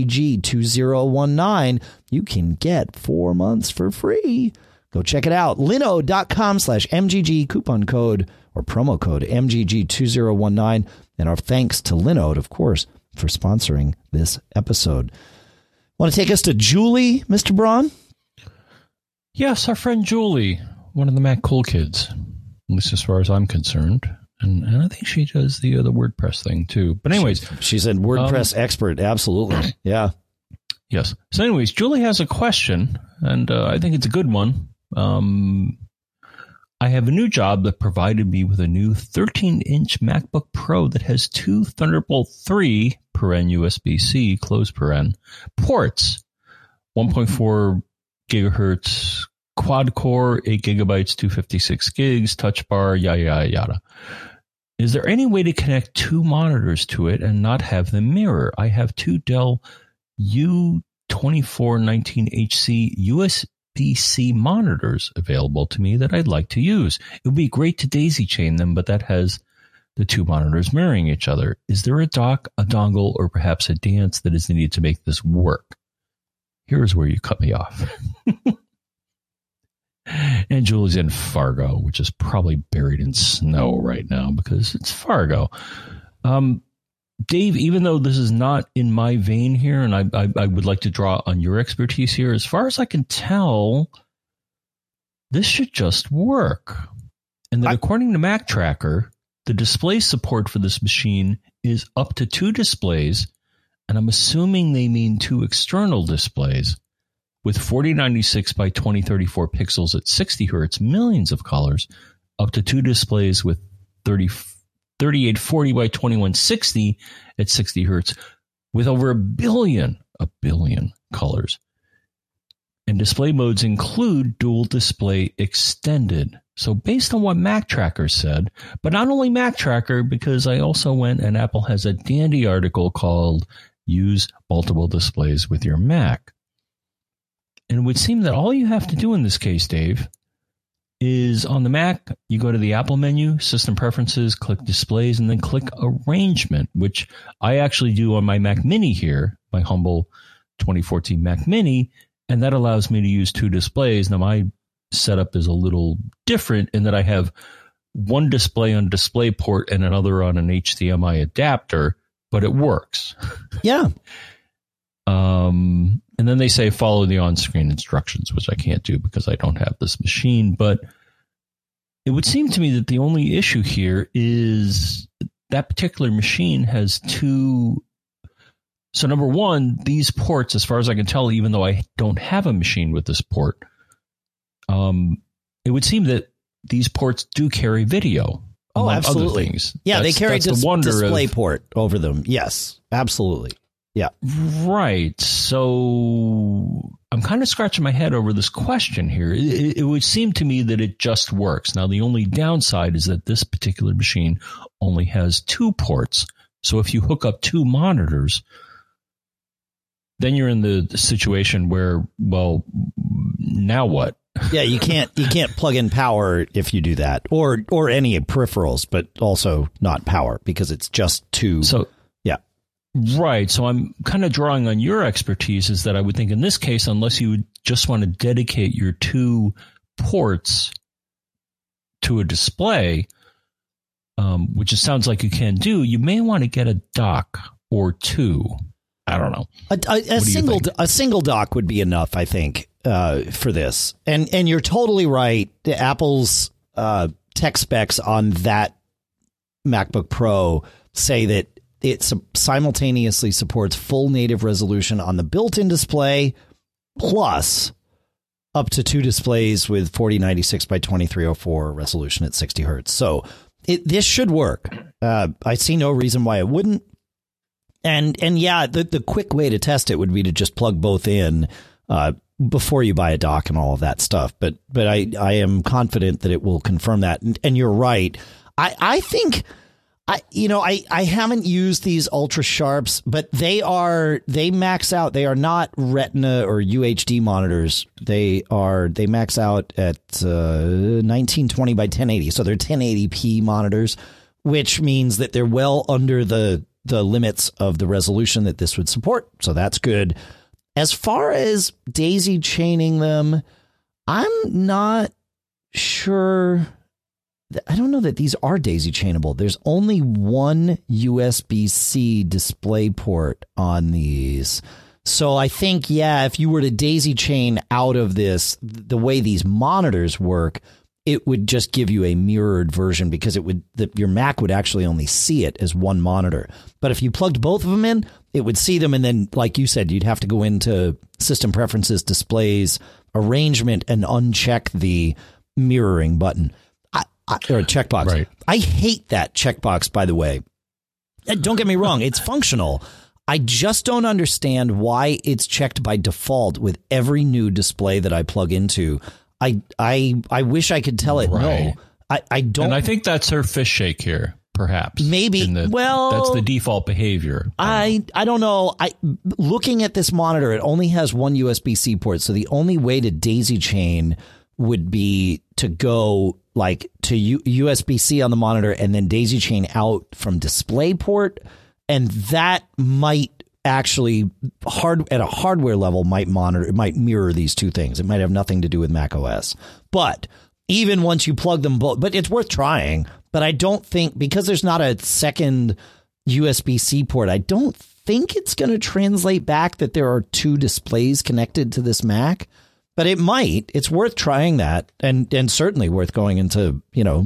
MGG2019, you can get 4 months for free. Go check it out. Linode.com/MGG, coupon code or promo code MGG2019. And our thanks to Linode, of course, for sponsoring this episode. Want to take us to Julie, Mr. Braun? Yes, our friend Julie, one of the Mac Cool kids, at least as far as I'm concerned. And I think she does the WordPress thing, too. But anyways. She's a WordPress expert. Absolutely. Yeah. Yes. So anyways, Julie has a question, and I think it's a good one. I have a new job that provided me with a new 13-inch MacBook Pro that has two Thunderbolt 3 (USB-C) ports, 1.4 gigahertz quad core, 8 gigabytes, 256 gigs, touch bar, yada, yada, yada. Is there any way to connect two monitors to it and not have them mirror? I have two Dell U2419HC USB-C monitors available to me that I'd like to use. It would be great to daisy chain them, but that has the two monitors mirroring each other. Is there a dock, a dongle, or perhaps a dance that is needed to make this work? Here's where you cut me off. And Julie's in Fargo, which is probably buried in snow right now because it's Fargo. Dave, even though this is not in my vein here, and I would like to draw on your expertise here, as far as I can tell, this should just work. And that according to Mac Tracker, the display support for this machine is up to 2 displays, and I'm assuming they mean 2 external displays, with 4096 by 2034 pixels at 60 hertz, millions of colors, up to 2 displays with 3840 by 2160 at 60 hertz, with over a billion colors. And display modes include dual display extended. So based on what Mac Tracker said, but not only Mac Tracker, because I also went and Apple has a dandy article called Use Multiple Displays with Your Mac. And it would seem that all you have to do in this case, Dave, is on the Mac, you go to the Apple menu, System Preferences, click Displays, and then click Arrangement, which I actually do on my Mac Mini here, my humble 2014 Mac Mini, and that allows me to use 2 displays. Now, my setup is a little different in that I have one display on DisplayPort and another on an HDMI adapter, but it works. Yeah. And then they say follow the on-screen instructions, which I can't do because I don't have this machine. But it would seem to me that the only issue here is that particular machine has 2. So number one, these ports, as far as I can tell, even though I don't have a machine with this port, it would seem that these ports do carry video. Oh, absolutely. Other things. Yeah, they carry DisplayPort over them. Yes, absolutely. Yeah. Right. So I'm kind of scratching my head over this question here. It would seem to me that it just works. Now, the only downside is that this particular machine only has 2 ports. So if you hook up 2 monitors, then you're in the situation where, well, now what? Yeah, you can't plug in power if you do that, or any peripherals, but also not power because it's just 2. So yeah. Right. So I'm kind of drawing on your expertise is that I would think in this case, unless you would just want to dedicate your 2 ports to a display, which it sounds like you can do, you may want to get a dock or 2. I don't know. A single dock would be enough, I think, for this. And you're totally right. Apple's tech specs on that MacBook Pro say that it simultaneously supports full native resolution on the built-in display, plus up to 2 displays with 4096 by 2304 resolution at 60 hertz. So this should work. I see no reason why it wouldn't. And yeah, the quick way to test it would be to just plug both in before you buy a dock and all of that stuff. But I am confident that it will confirm that. And you're right. I think. I haven't used these ultra sharps, but they max out. They are not Retina or UHD monitors. They max out at 1920 by 1080. So they're 1080p monitors, which means that they're well under the limits of the resolution that this would support. So that's good. As far as daisy chaining them, I'm not sure. I don't know that these are daisy chainable. There's only one USB-C display port on these. So I think, yeah, if you were to daisy chain out of this, the way these monitors work, it would just give you a mirrored version because your Mac would actually only see it as one monitor. But if you plugged both of them in, it would see them. And then, like you said, you'd have to go into System Preferences, Displays, Arrangement, and uncheck the mirroring button or checkbox. Right. I hate that checkbox, by the way. Don't get me wrong. It's functional. I just don't understand why it's checked by default with every new display that I plug into. I wish I could tell it no. I don't. And I think that's her fish shake here, perhaps. Maybe. That's the default behavior. I don't know. Looking at this monitor, it only has one USB-C port. So the only way to daisy chain would be to go like to USB-C on the monitor and then daisy chain out from DisplayPort. And that might actually at a hardware level might mirror these two things. It might have nothing to do with Mac OS. But even once you plug them both, but it's worth trying. But I don't think, because there's not a second USB-C port, I don't think it's going to translate back that there are two displays connected to this Mac. But it might. It's worth trying that, and certainly worth going into,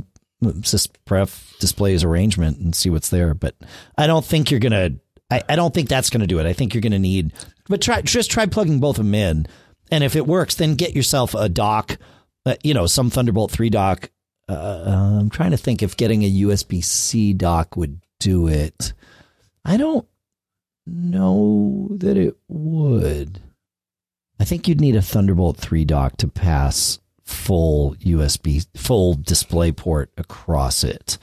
SysPref Displays Arrangement and see what's there. But I don't think you're going to. I don't think that's going to do it. I think you're going to need, but try plugging both of them in. And if it works, then get yourself a dock, some Thunderbolt 3 dock. I'm trying to think if getting a USB-C dock would do it. I don't know that it would. I think you'd need a Thunderbolt 3 dock to pass full DisplayPort across it.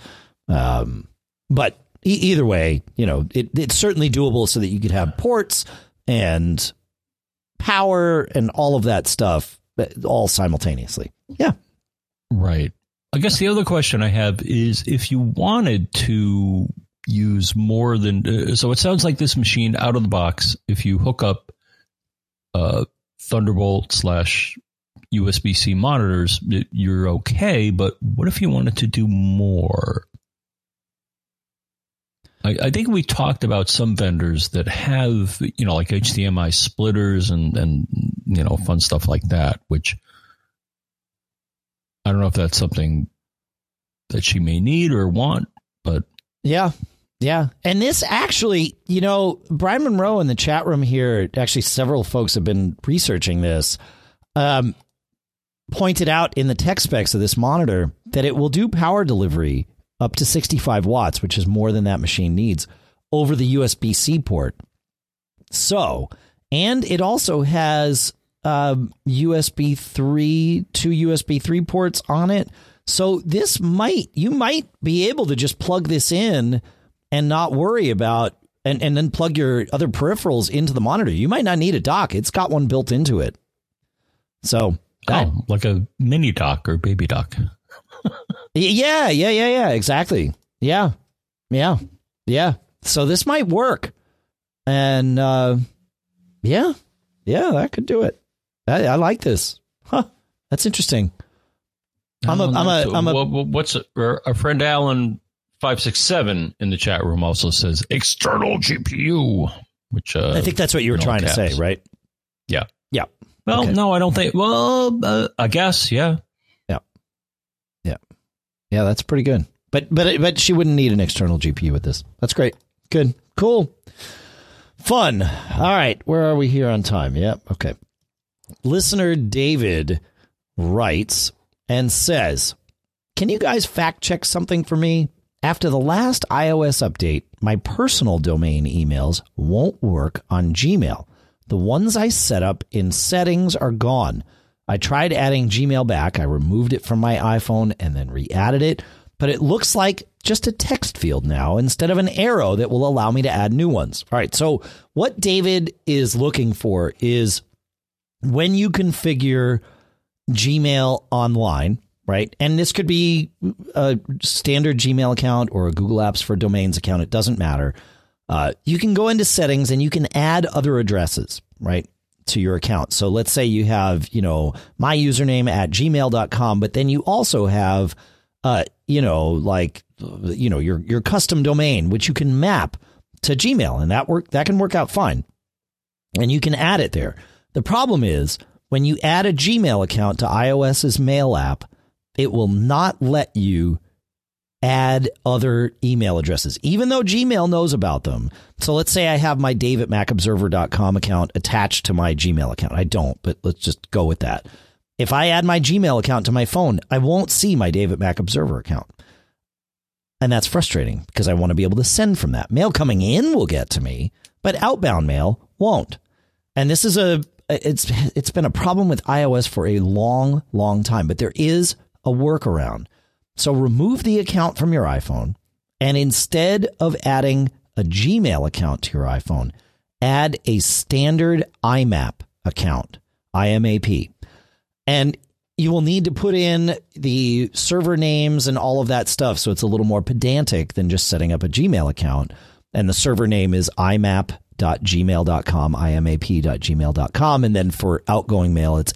But either way, it's certainly doable so that you could have ports and power and all of that stuff all simultaneously. Yeah. Right. I guess the other question I have is if you wanted to use more than, so it sounds like this machine out of the box, if you hook up Thunderbolt / USB-C monitors, you're okay. But what if you wanted to do more? I think we talked about some vendors that have, like HDMI splitters and fun stuff like that, which I don't know if that's something that she may need or want, but. Yeah. Yeah. And this actually, Brian Monroe in the chat room here, actually several folks have been researching this, pointed out in the tech specs of this monitor that it will do power delivery up to 65 watts, which is more than that machine needs, over the USB-C port. So, and it also has USB 3, 2 USB 3 ports on it. So you might be able to just plug this in and not worry about, and then plug your other peripherals into the monitor. You might not need a dock. It's got one built into it. So, like a mini dock or baby dock. Yeah, exactly. Yeah. So this might work. And yeah, that could do it. I like this. Huh. That's interesting. What's our friend Alan 567 in the chat room also says external GPU, which I think that's what you were trying to say, right? Yeah. Well, okay. No, I don't think. Well, I guess, yeah. Yeah, that's pretty good. But she wouldn't need an external GPU with this. That's great. Good. Cool. Fun. All right. Where are we here on time? Yep. Okay. Listener David writes and says, can you guys fact check something for me? After the last iOS update, my personal domain emails won't work on Gmail. The ones I set up in settings are gone. I tried adding Gmail back. I removed it from my iPhone and then re-added it, but it looks like just a text field now instead of an arrow that will allow me to add new ones. All right. So what David is looking for is when you configure Gmail online, right? And this could be a standard Gmail account or a Google Apps for Domains account. It doesn't matter. You can go into settings and you can add other addresses, right, to your account. So let's say you have, my username at gmail.com, but then you also have, your custom domain, which you can map to Gmail, and that can work out fine. And you can add it there. The problem is when you add a Gmail account to iOS's mail app, it will not let you add other email addresses, even though Gmail knows about them. So let's say I have my dave@macobserver.com account attached to my Gmail account. I don't, but let's just go with that. If I add my Gmail account to my phone, I won't see my Dave@MacObserver account. And that's frustrating because I want to be able to send from that. Mail coming in will get to me, but outbound mail won't. And this is it's been a problem with iOS for a long, long time, but there is a workaround. So remove the account from your iPhone, and instead of adding a Gmail account to your iPhone, add a standard IMAP account, IMAP. And you will need to put in the server names and all of that stuff. So it's a little more pedantic than just setting up a Gmail account. And the server name is imap.gmail.com, imap.gmail.com. And then for outgoing mail, it's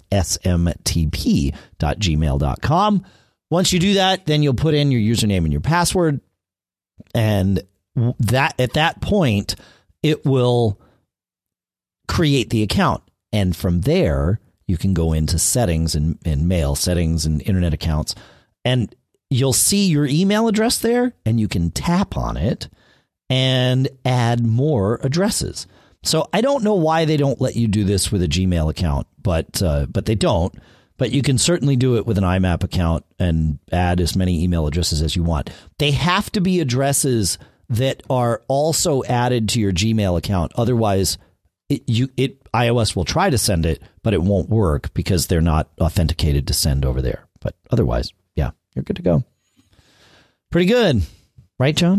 smtp.gmail.com. Once you do that, then you'll put in your username and your password. And that at that point, it will create the account. And from there, you can go into settings and mail settings and internet accounts, and you'll see your email address there, and you can tap on it and add more addresses. So I don't know why they don't let you do this with a Gmail account, but they don't. But you can certainly do it with an IMAP account and add as many email addresses as you want. They have to be addresses that are also added to your Gmail account. Otherwise, iOS will try to send it, but it won't work because they're not authenticated to send over there. But otherwise, yeah, you're good to go. Pretty good. Right, John?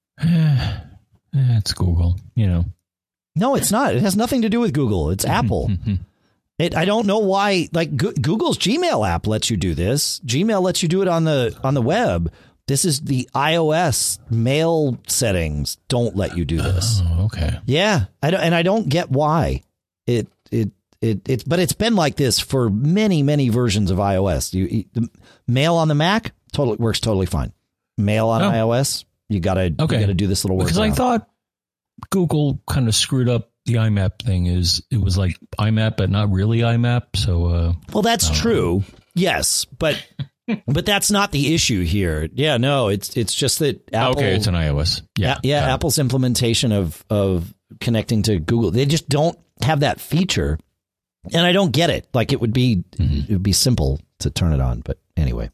It's Google, No, it's not. It has nothing to do with Google. It's Apple. I don't know why. Like Google's Gmail app lets you do this. Gmail lets you do it on the web. This is the iOS mail settings don't let you do this. Oh, okay. Yeah, I don't get why but it's been like this for many, many versions of iOS. The mail on the Mac works totally fine. Mail on iOS, you gotta do this little work. Because I thought Google kind of screwed up the IMAP thing. It was like IMAP, but not really IMAP. So well, that's true. Yes, but that's not the issue here. Yeah, no, it's just that Apple. Okay, it's an iOS. Yeah, Apple's implementation of connecting to Google, they just don't have that feature, and I don't get it. Like it would be simple to turn it on, but anyway,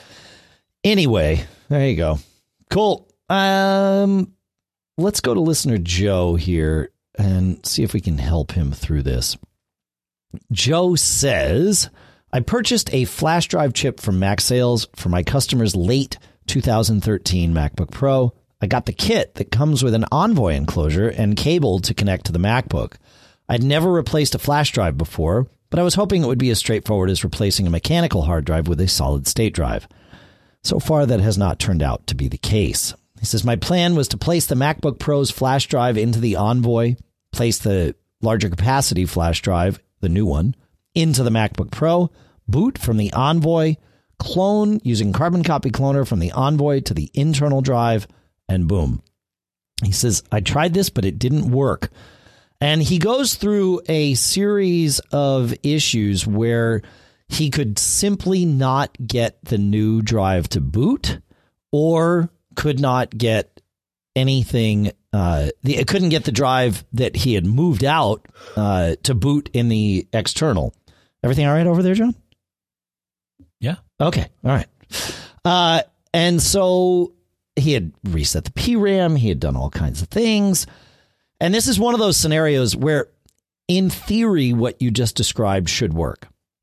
there you go. Cool. Let's go to listener Joe here and see if we can help him through this. Joe says, I purchased a flash drive chip from Mac Sales for my customer's late 2013 MacBook Pro. I got the kit that comes with an Envoy enclosure and cable to connect to the MacBook. I'd never replaced a flash drive before, but I was hoping it would be as straightforward as replacing a mechanical hard drive with a solid-state drive. So far, that has not turned out to be the case. He says, my plan was to place the MacBook Pro's flash drive into the Envoy, place the larger capacity flash drive, the new one, into the MacBook Pro, boot from the Envoy, clone using Carbon Copy Cloner from the Envoy to the internal drive, and boom. He says, I tried this, but it didn't work. And he goes through a series of issues where he could simply not get the new drive to boot, or could not get anything. It couldn't get the drive that he had moved out to boot in the external. Everything all right over there, John? Yeah. Okay. All right. And so he had reset the PRAM. He had done all kinds of things. And this is one of those scenarios where, in theory, what you just described should work.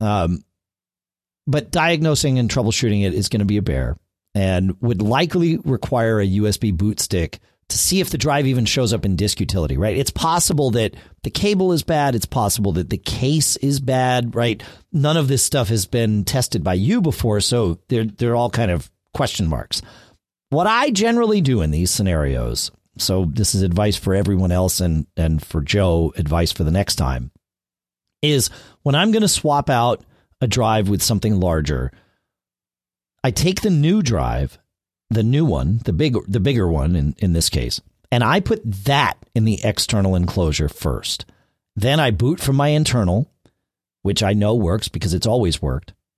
But diagnosing and troubleshooting it is going to be a bear and would likely require a USB boot stick to see if the drive even shows up in disk utility, right? It's possible that the cable is bad. It's possible that the case is bad, right? None of this stuff has been tested by you before, so they're all kind of question marks. What I generally do in these scenarios, so this is advice for everyone else and for Joe, advice for the next time, is when I'm going to swap out a drive with something larger, I take the new drive, the new one, the bigger one in this case, and I put that in the external enclosure first. Then I boot from my internal, which I know works because it's always worked.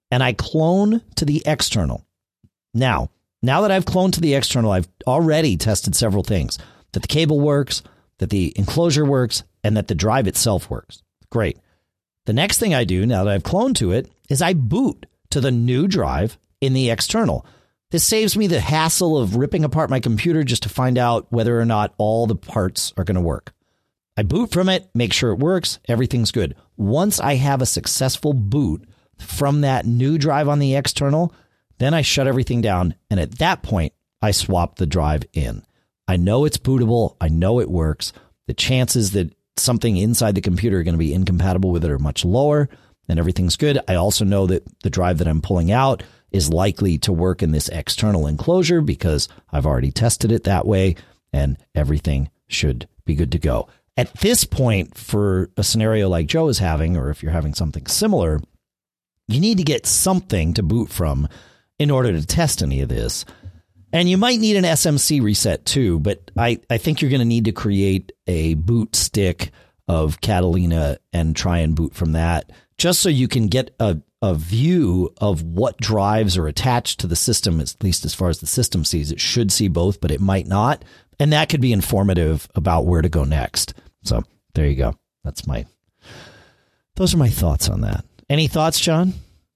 and I clone to the external. Now that I've cloned to the external, I've already tested several things, that the cable works, that the enclosure works, and that the drive itself works. Great. The next thing I do now that I've cloned to it is I boot to the new drive in the external. This saves me the hassle of ripping apart my computer just to find out whether or not all the parts are going to work. I boot from it, make sure it works, everything's good. Once I have a successful boot from that new drive on the external, then I shut everything down, and at that point, I swap the drive in. I know it's bootable. I know it works. The chances that something inside the computer are going to be incompatible with it are much lower, and everything's good. I also know that the drive that I'm pulling out is likely to work in this external enclosure because I've already tested it that way, and everything should be good to go. At this point, for a scenario like Joe is having, or if you're having something similar, you need to get something to boot from in order to test any of this. And you might need an SMC reset too, but I think you're going to need to create a boot stick of Catalina and try and boot from that, just so you can get a view of what drives are attached to the system, at least as far as the system sees. It should see both, but it might not. And that could be informative about where to go next. So there you go. Those are my thoughts on that. Any thoughts, John?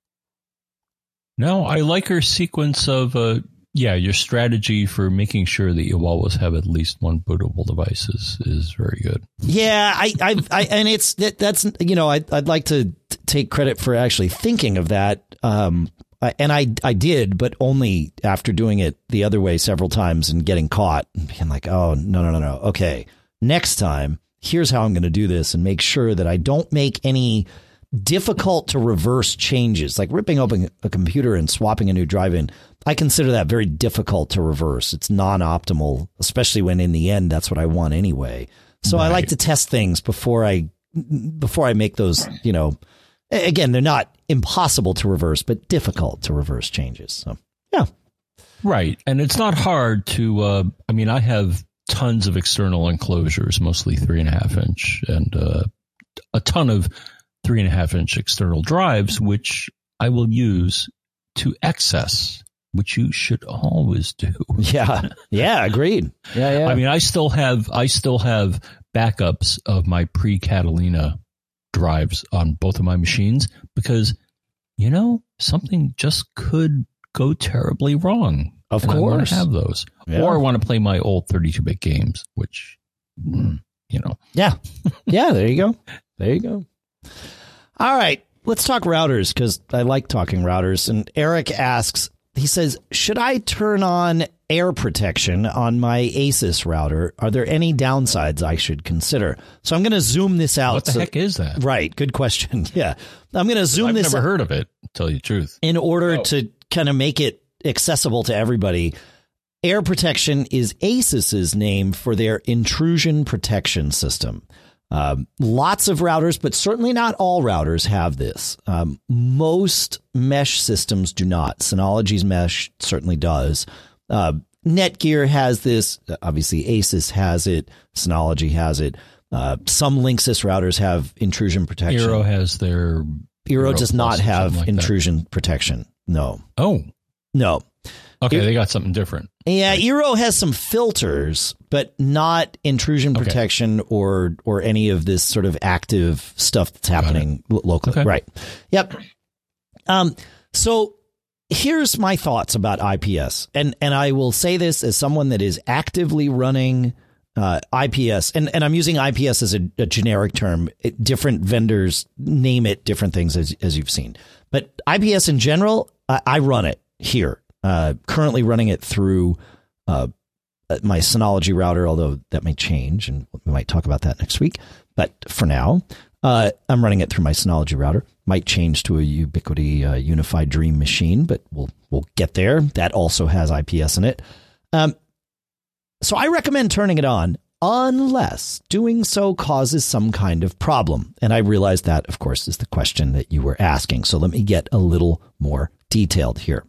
No, I like your sequence of, your strategy for making sure that you always have at least one bootable device is very good. Yeah, I'd like to take credit for actually thinking of that. And I did, but only after doing it the other way several times and getting caught and being like, oh, no. Okay, next time, here's how I'm going to do this and make sure that I don't make any difficult to reverse changes, like ripping open a computer and swapping a new drive in. I consider that very difficult to reverse. It's non-optimal, especially when in the end, that's what I want anyway. So right. I like to test things before I make those, again, they're not impossible to reverse, but difficult to reverse changes. So, yeah. Right. And it's not hard to, I have tons of external enclosures, mostly 3.5 inch, and a ton of 3.5 inch external drives, which I will use to access, which you should always do. Yeah. Yeah. Agreed. Yeah. I still have backups of my pre-Catalina drives on both of my machines because, something just could go terribly wrong. Of course. I want to have those. Yeah. Or I want to play my old 32-bit games, which, Yeah. Yeah. There you go. All right, let's talk routers because I like talking routers. And Eric asks, he says, should I turn on air protection on my Asus router? Are there any downsides I should consider? So I'm going to zoom this out. What the heck is that? Right. Good question. Yeah. I'm going to zoom this out. I've never heard of it, to tell you the truth. In order to kind of make it accessible to everybody. Air protection is Asus's name for their intrusion protection system. Lots of routers, but certainly not all routers have this. Most mesh systems do not. Synology's mesh certainly does. Netgear has this. Obviously, Asus has it. Synology has it. Some Linksys routers have intrusion protection. Eero has their... Eero does not have intrusion protection. No. Oh. No. Okay, they got something different. Yeah, Eero has some filters, but not intrusion protection or any of this sort of active stuff that's happening locally. Okay. Right. Yep. So here's my thoughts about IPS. And I will say this as someone that is actively running IPS. And I'm using IPS as a generic term. Different vendors name it different things, as you've seen. But IPS in general, I run it here. Currently running it through my Synology router, although that may change, and we might talk about that next week. But for now, I'm running it through my Synology router. Might change to a Ubiquiti Unified Dream machine, but we'll get there. That also has IPS in it. So I recommend turning it on unless doing so causes some kind of problem. And I realize that, of course, is the question that you were asking. So let me get a little more detailed here.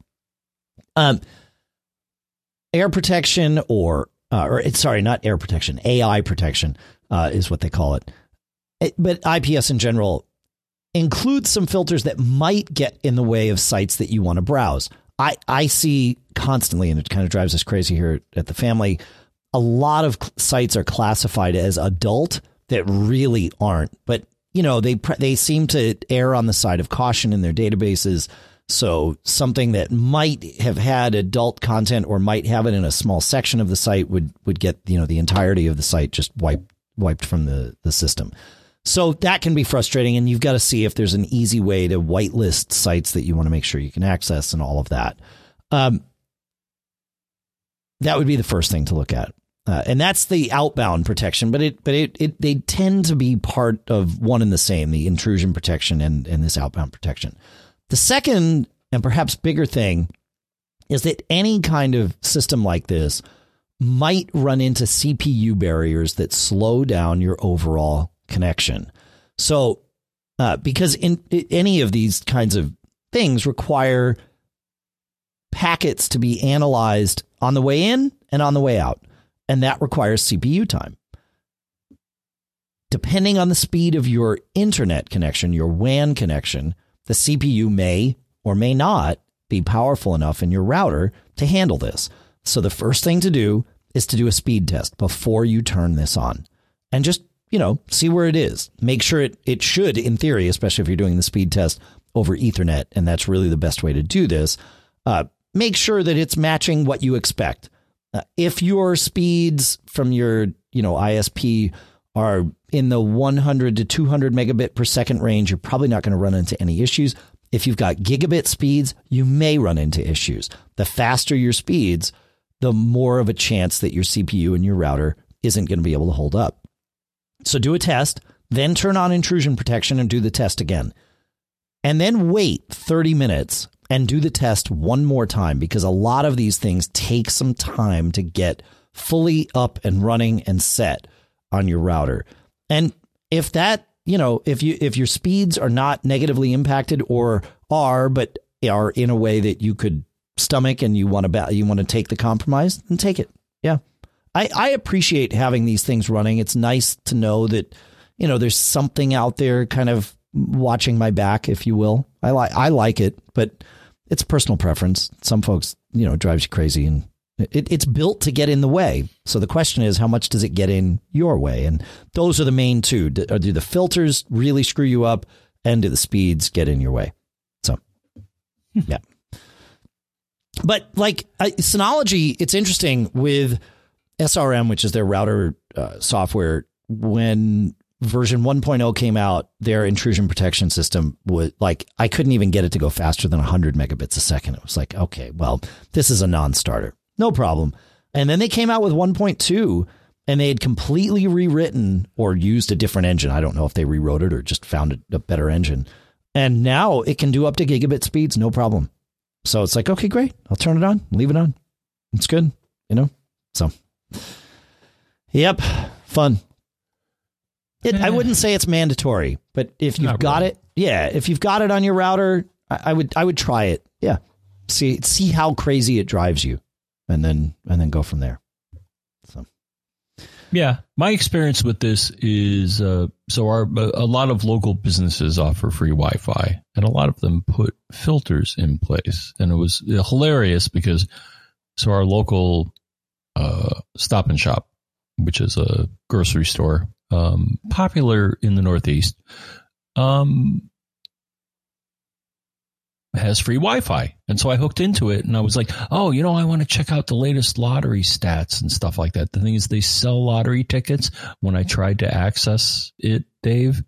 Air protection not air protection, AI protection is what they call it. But IPS in general, includes some filters that might get in the way of sites that you want to browse. I see constantly, and it kind of drives us crazy here at the family, a lot of sites are classified as adult that really aren't. But, you know, they seem to err on the side of caution in their databases. So something that might have had adult content or might have it in a small section of the site would get, you know, the entirety of the site just wiped from the system. So that can be frustrating, and you've got to see if there's an easy way to whitelist sites that you want to make sure you can access and all of that. That would be the first thing to look at. And that's the outbound protection, but they tend to be part of one and the same, the intrusion protection and this outbound protection. The second and perhaps bigger thing is that any kind of system like this might run into CPU barriers that slow down your overall connection. So because any of these kinds of things require packets to be analyzed on the way in and on the way out, and that requires CPU time. Depending on the speed of your internet connection, your WAN connection, the CPU may or may not be powerful enough in your router to handle this. So the first thing to do is to do a speed test before you turn this on, and just, you know, see where it is. Make sure it should, in theory, especially if you're doing the speed test over Ethernet, and that's really the best way to do this. Make sure that it's matching what you expect. If your speeds from your, you know, ISP are in the 100 to 200 megabit per second range, you're probably not going to run into any issues. If you've got gigabit speeds, you may run into issues. The faster your speeds, the more of a chance that your CPU and your router isn't going to be able to hold up. So do a test, then turn on intrusion protection and do the test again. And then wait 30 minutes and do the test one more time, because a lot of these things take some time to get fully up and running and set on your router. And if that, you know, if your speeds are not negatively impacted or but are in a way that you could stomach and you want to take the compromise, then take it. Yeah. I appreciate having these things running. It's nice to know that, you know, there's something out there kind of watching my back, if you will. I like it, but it's personal preference. Some folks, you know, it drives you crazy, and it's built to get in the way. So the question is, how much does it get in your way? And those are the main two. Do the filters really screw you up, and do the speeds get in your way? So, yeah. But like Synology, it's interesting with SRM, which is their router software. When version 1.0 came out, their intrusion protection system was like, I couldn't even get it to go faster than 100 megabits a second. It was like, okay, well, this is a non-starter. No problem. And then they came out with 1.2, and they had completely rewritten or used a different engine. I don't know if they rewrote it or just found a better engine. And now it can do up to gigabit speeds, no problem. So it's like, okay, great. I'll turn it on, leave it on. It's good, you know? So, yep, fun. I wouldn't say it's mandatory, but if you've got it, if you've got it on your router, I would try it. Yeah. See how crazy it drives you, and then go from there. So, yeah, my experience with this is, a lot of local businesses offer free Wi-Fi, and a lot of them put filters in place. And it was hilarious because, our local, Stop and Shop, which is a grocery store, popular in the Northeast, has free Wi-Fi. And so I hooked into it, and I was like, oh, you know, I want to check out the latest lottery stats and stuff like that. The thing is, they sell lottery tickets. When I tried to access it, Dave,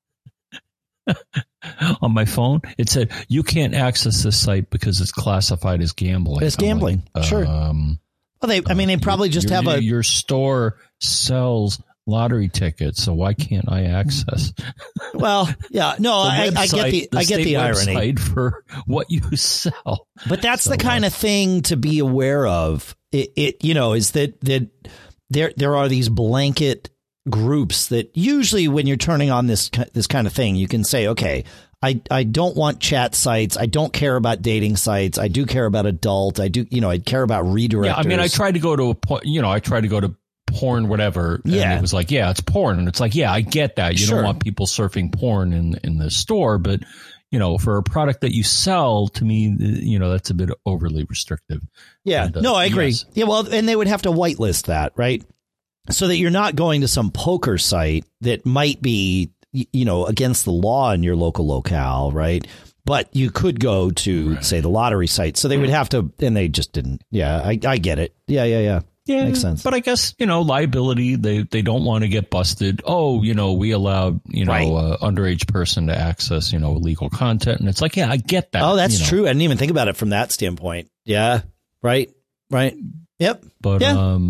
on my phone, it said, you can't access this site because it's classified as gambling. It's gambling. Like, sure. Well, they probably just have your store sells lottery tickets, so why can't I access? Well, yeah, no, I get the irony for what you sell. But that's the kind of thing to be aware of. It you know, is that there are these blanket groups that usually when you're turning on this kind of thing, you can say, okay, I don't want chat sites. I don't care about dating sites. I do care about adult. I care about redirectors. Yeah, I mean, I try to go to porn, whatever. And it was like, yeah, it's porn. And it's like, yeah, I get that. You don't want people surfing porn in the store, but for a product that you sell, to me, that's a bit overly restrictive. Yeah, and, no, I agree. Yes. Yeah, well, and they would have to whitelist that, right? So that you're not going to some poker site that might be, against the law in your local locale, right? But you could go to, say, the lottery site. So they would have to, and they just didn't. Yeah, I get it. Yeah. Yeah, makes sense. But I guess, liability, they don't want to get busted. Oh, we allowed, underage person to access, illegal content. And it's like, yeah, I get that. Oh, that's true. I didn't even think about it from that standpoint. Yeah. Right. Yep. But,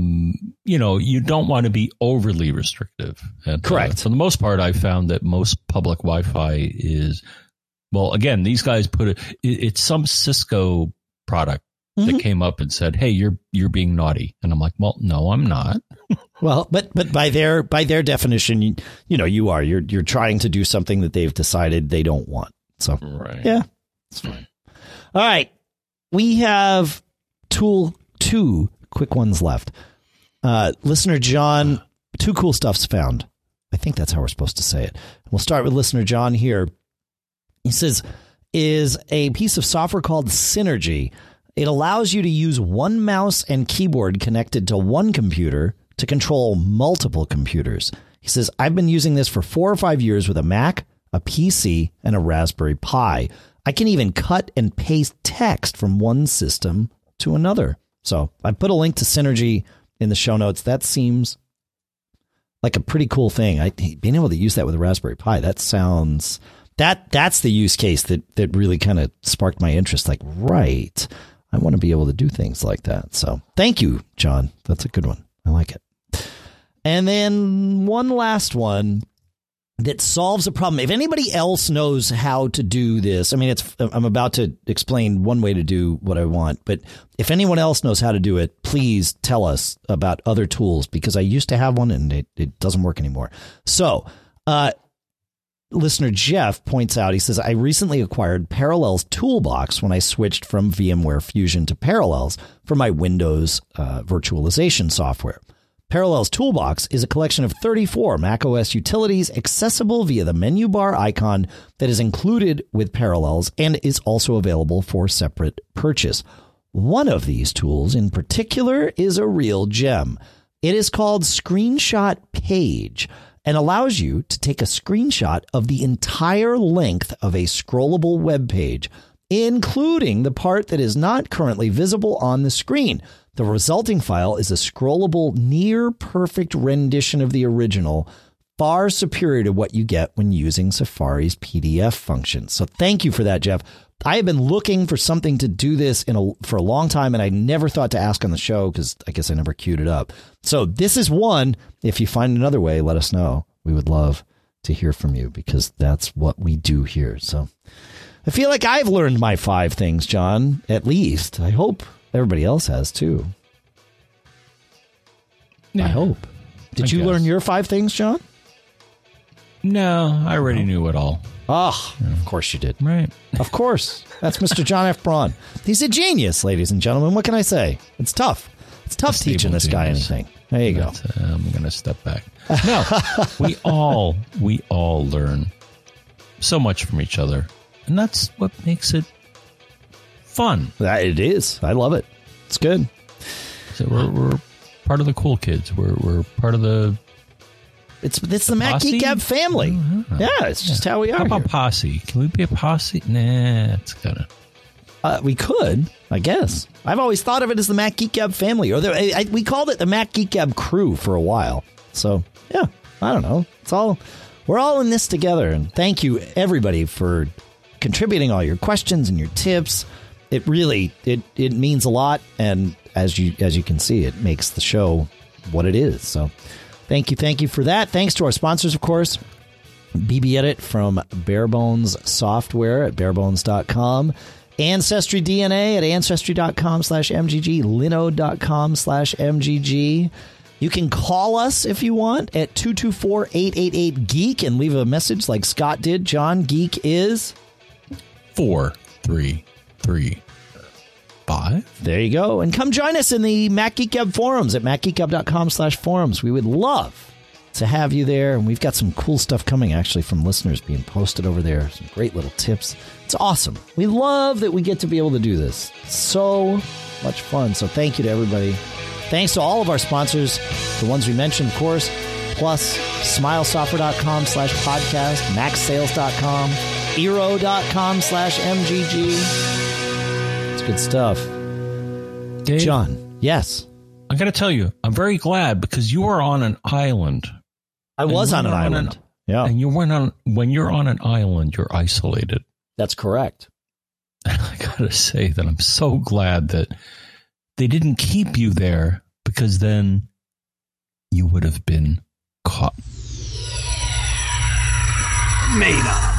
you don't want to be overly restrictive. And, correct. For the most part, I found that most public Wi-Fi is, well, again, these guys put it's some Cisco product that came up and said, "Hey, you're being naughty," and I'm like, "Well, no, I'm not." Well, but by their definition, you are. You're trying to do something that they've decided they don't want. So, yeah, it's fine. All right, we have two quick ones left. Listener John, 2 cool stuffs found. I think that's how we're supposed to say it. We'll start with listener John here. He says, is a piece of software called Synergy. It allows you to use one mouse and keyboard connected to one computer to control multiple computers. He says, I've been using this for 4 or 5 years with a Mac, a PC, and a Raspberry Pi. I can even cut and paste text from one system to another. So I put a link to Synergy in the show notes. That seems like a pretty cool thing. Being able to use that with a Raspberry Pi, that sounds... That's the use case that really kind of sparked my interest. Like, right, I want to be able to do things like that. So thank you, John. That's a good one. I like it. And then one last one that solves a problem. If anybody else knows how to do this, I mean, I'm about to explain one way to do what I want, but if anyone else knows how to do it, please tell us about other tools, because I used to have one and it doesn't work anymore. So, listener Jeff points out, he says, I recently acquired Parallels Toolbox when I switched from VMware Fusion to Parallels for my Windows virtualization software. Parallels Toolbox is a collection of 34 macOS utilities accessible via the menu bar icon that is included with Parallels and is also available for separate purchase. One of these tools in particular is a real gem. It is called Screenshot Page, and allows you to take a screenshot of the entire length of a scrollable web page, including the part that is not currently visible on the screen. The resulting file is a scrollable, near-perfect rendition of the original, far superior to what you get when using Safari's PDF function. So thank you for that, Jeff. I have been looking for something to do this for a long time, and I never thought to ask on the show because I guess I never queued it up. So this is one. If you find another way, let us know. We would love to hear from you because that's what we do here. So I feel like I've learned my 5 things, John, at least. I hope everybody else has too. Yeah, I hope. Did you learn your 5 things, John? No, I already knew it all. Oh, of course you did. Right. Of course. That's Mr. John F. Braun. He's a genius, ladies and gentlemen. What can I say? It's tough. It's tough teaching this guy anything. There you go. I'm going to step back. No, we all learn so much from each other. And that's what makes it fun. It is. I love it. It's good. So we're part of the cool kids. We're part of the... It's the Mac Geek Gab family. Yeah, it's just how we are. How about posse? Can we be a posse? Nah, it's kind of... we could, I guess. I've always thought of it as the Mac Geek Gab family. Or we called it the Mac Geek Gab crew for a while. So, yeah, I don't know. We're all in this together. And thank you, everybody, for contributing all your questions and your tips. It really, it means a lot. And as you can see, it makes the show what it is. So... Thank you for that. Thanks to our sponsors, of course, BBEdit from Barebones Software at barebones.com, Ancestry DNA at ancestry.com/MGG, linode.com/MGG. You can call us if you want at 224-888-GEEK and leave a message like Scott did. John, Geek is 433. 5. There you go. And come join us in the Mac Geek Gab forums at macgeekgab.com/forums. We would love to have you there. And we've got some cool stuff coming, actually, from listeners being posted over there. Some great little tips. It's awesome. We love that we get to be able to do this. So much fun. So thank you to everybody. Thanks to all of our sponsors, the ones we mentioned, of course, plus smilesoftware.com/podcast, maxsales.com, eero.com/MGG. It's good stuff. Dave, John, yes. I got to tell you, I'm very glad because you are on an island. I was on an island. Yeah. And when you're on an island, you're isolated. That's correct. And I got to say that I'm so glad that they didn't keep you there, because then you would have been caught. Made up.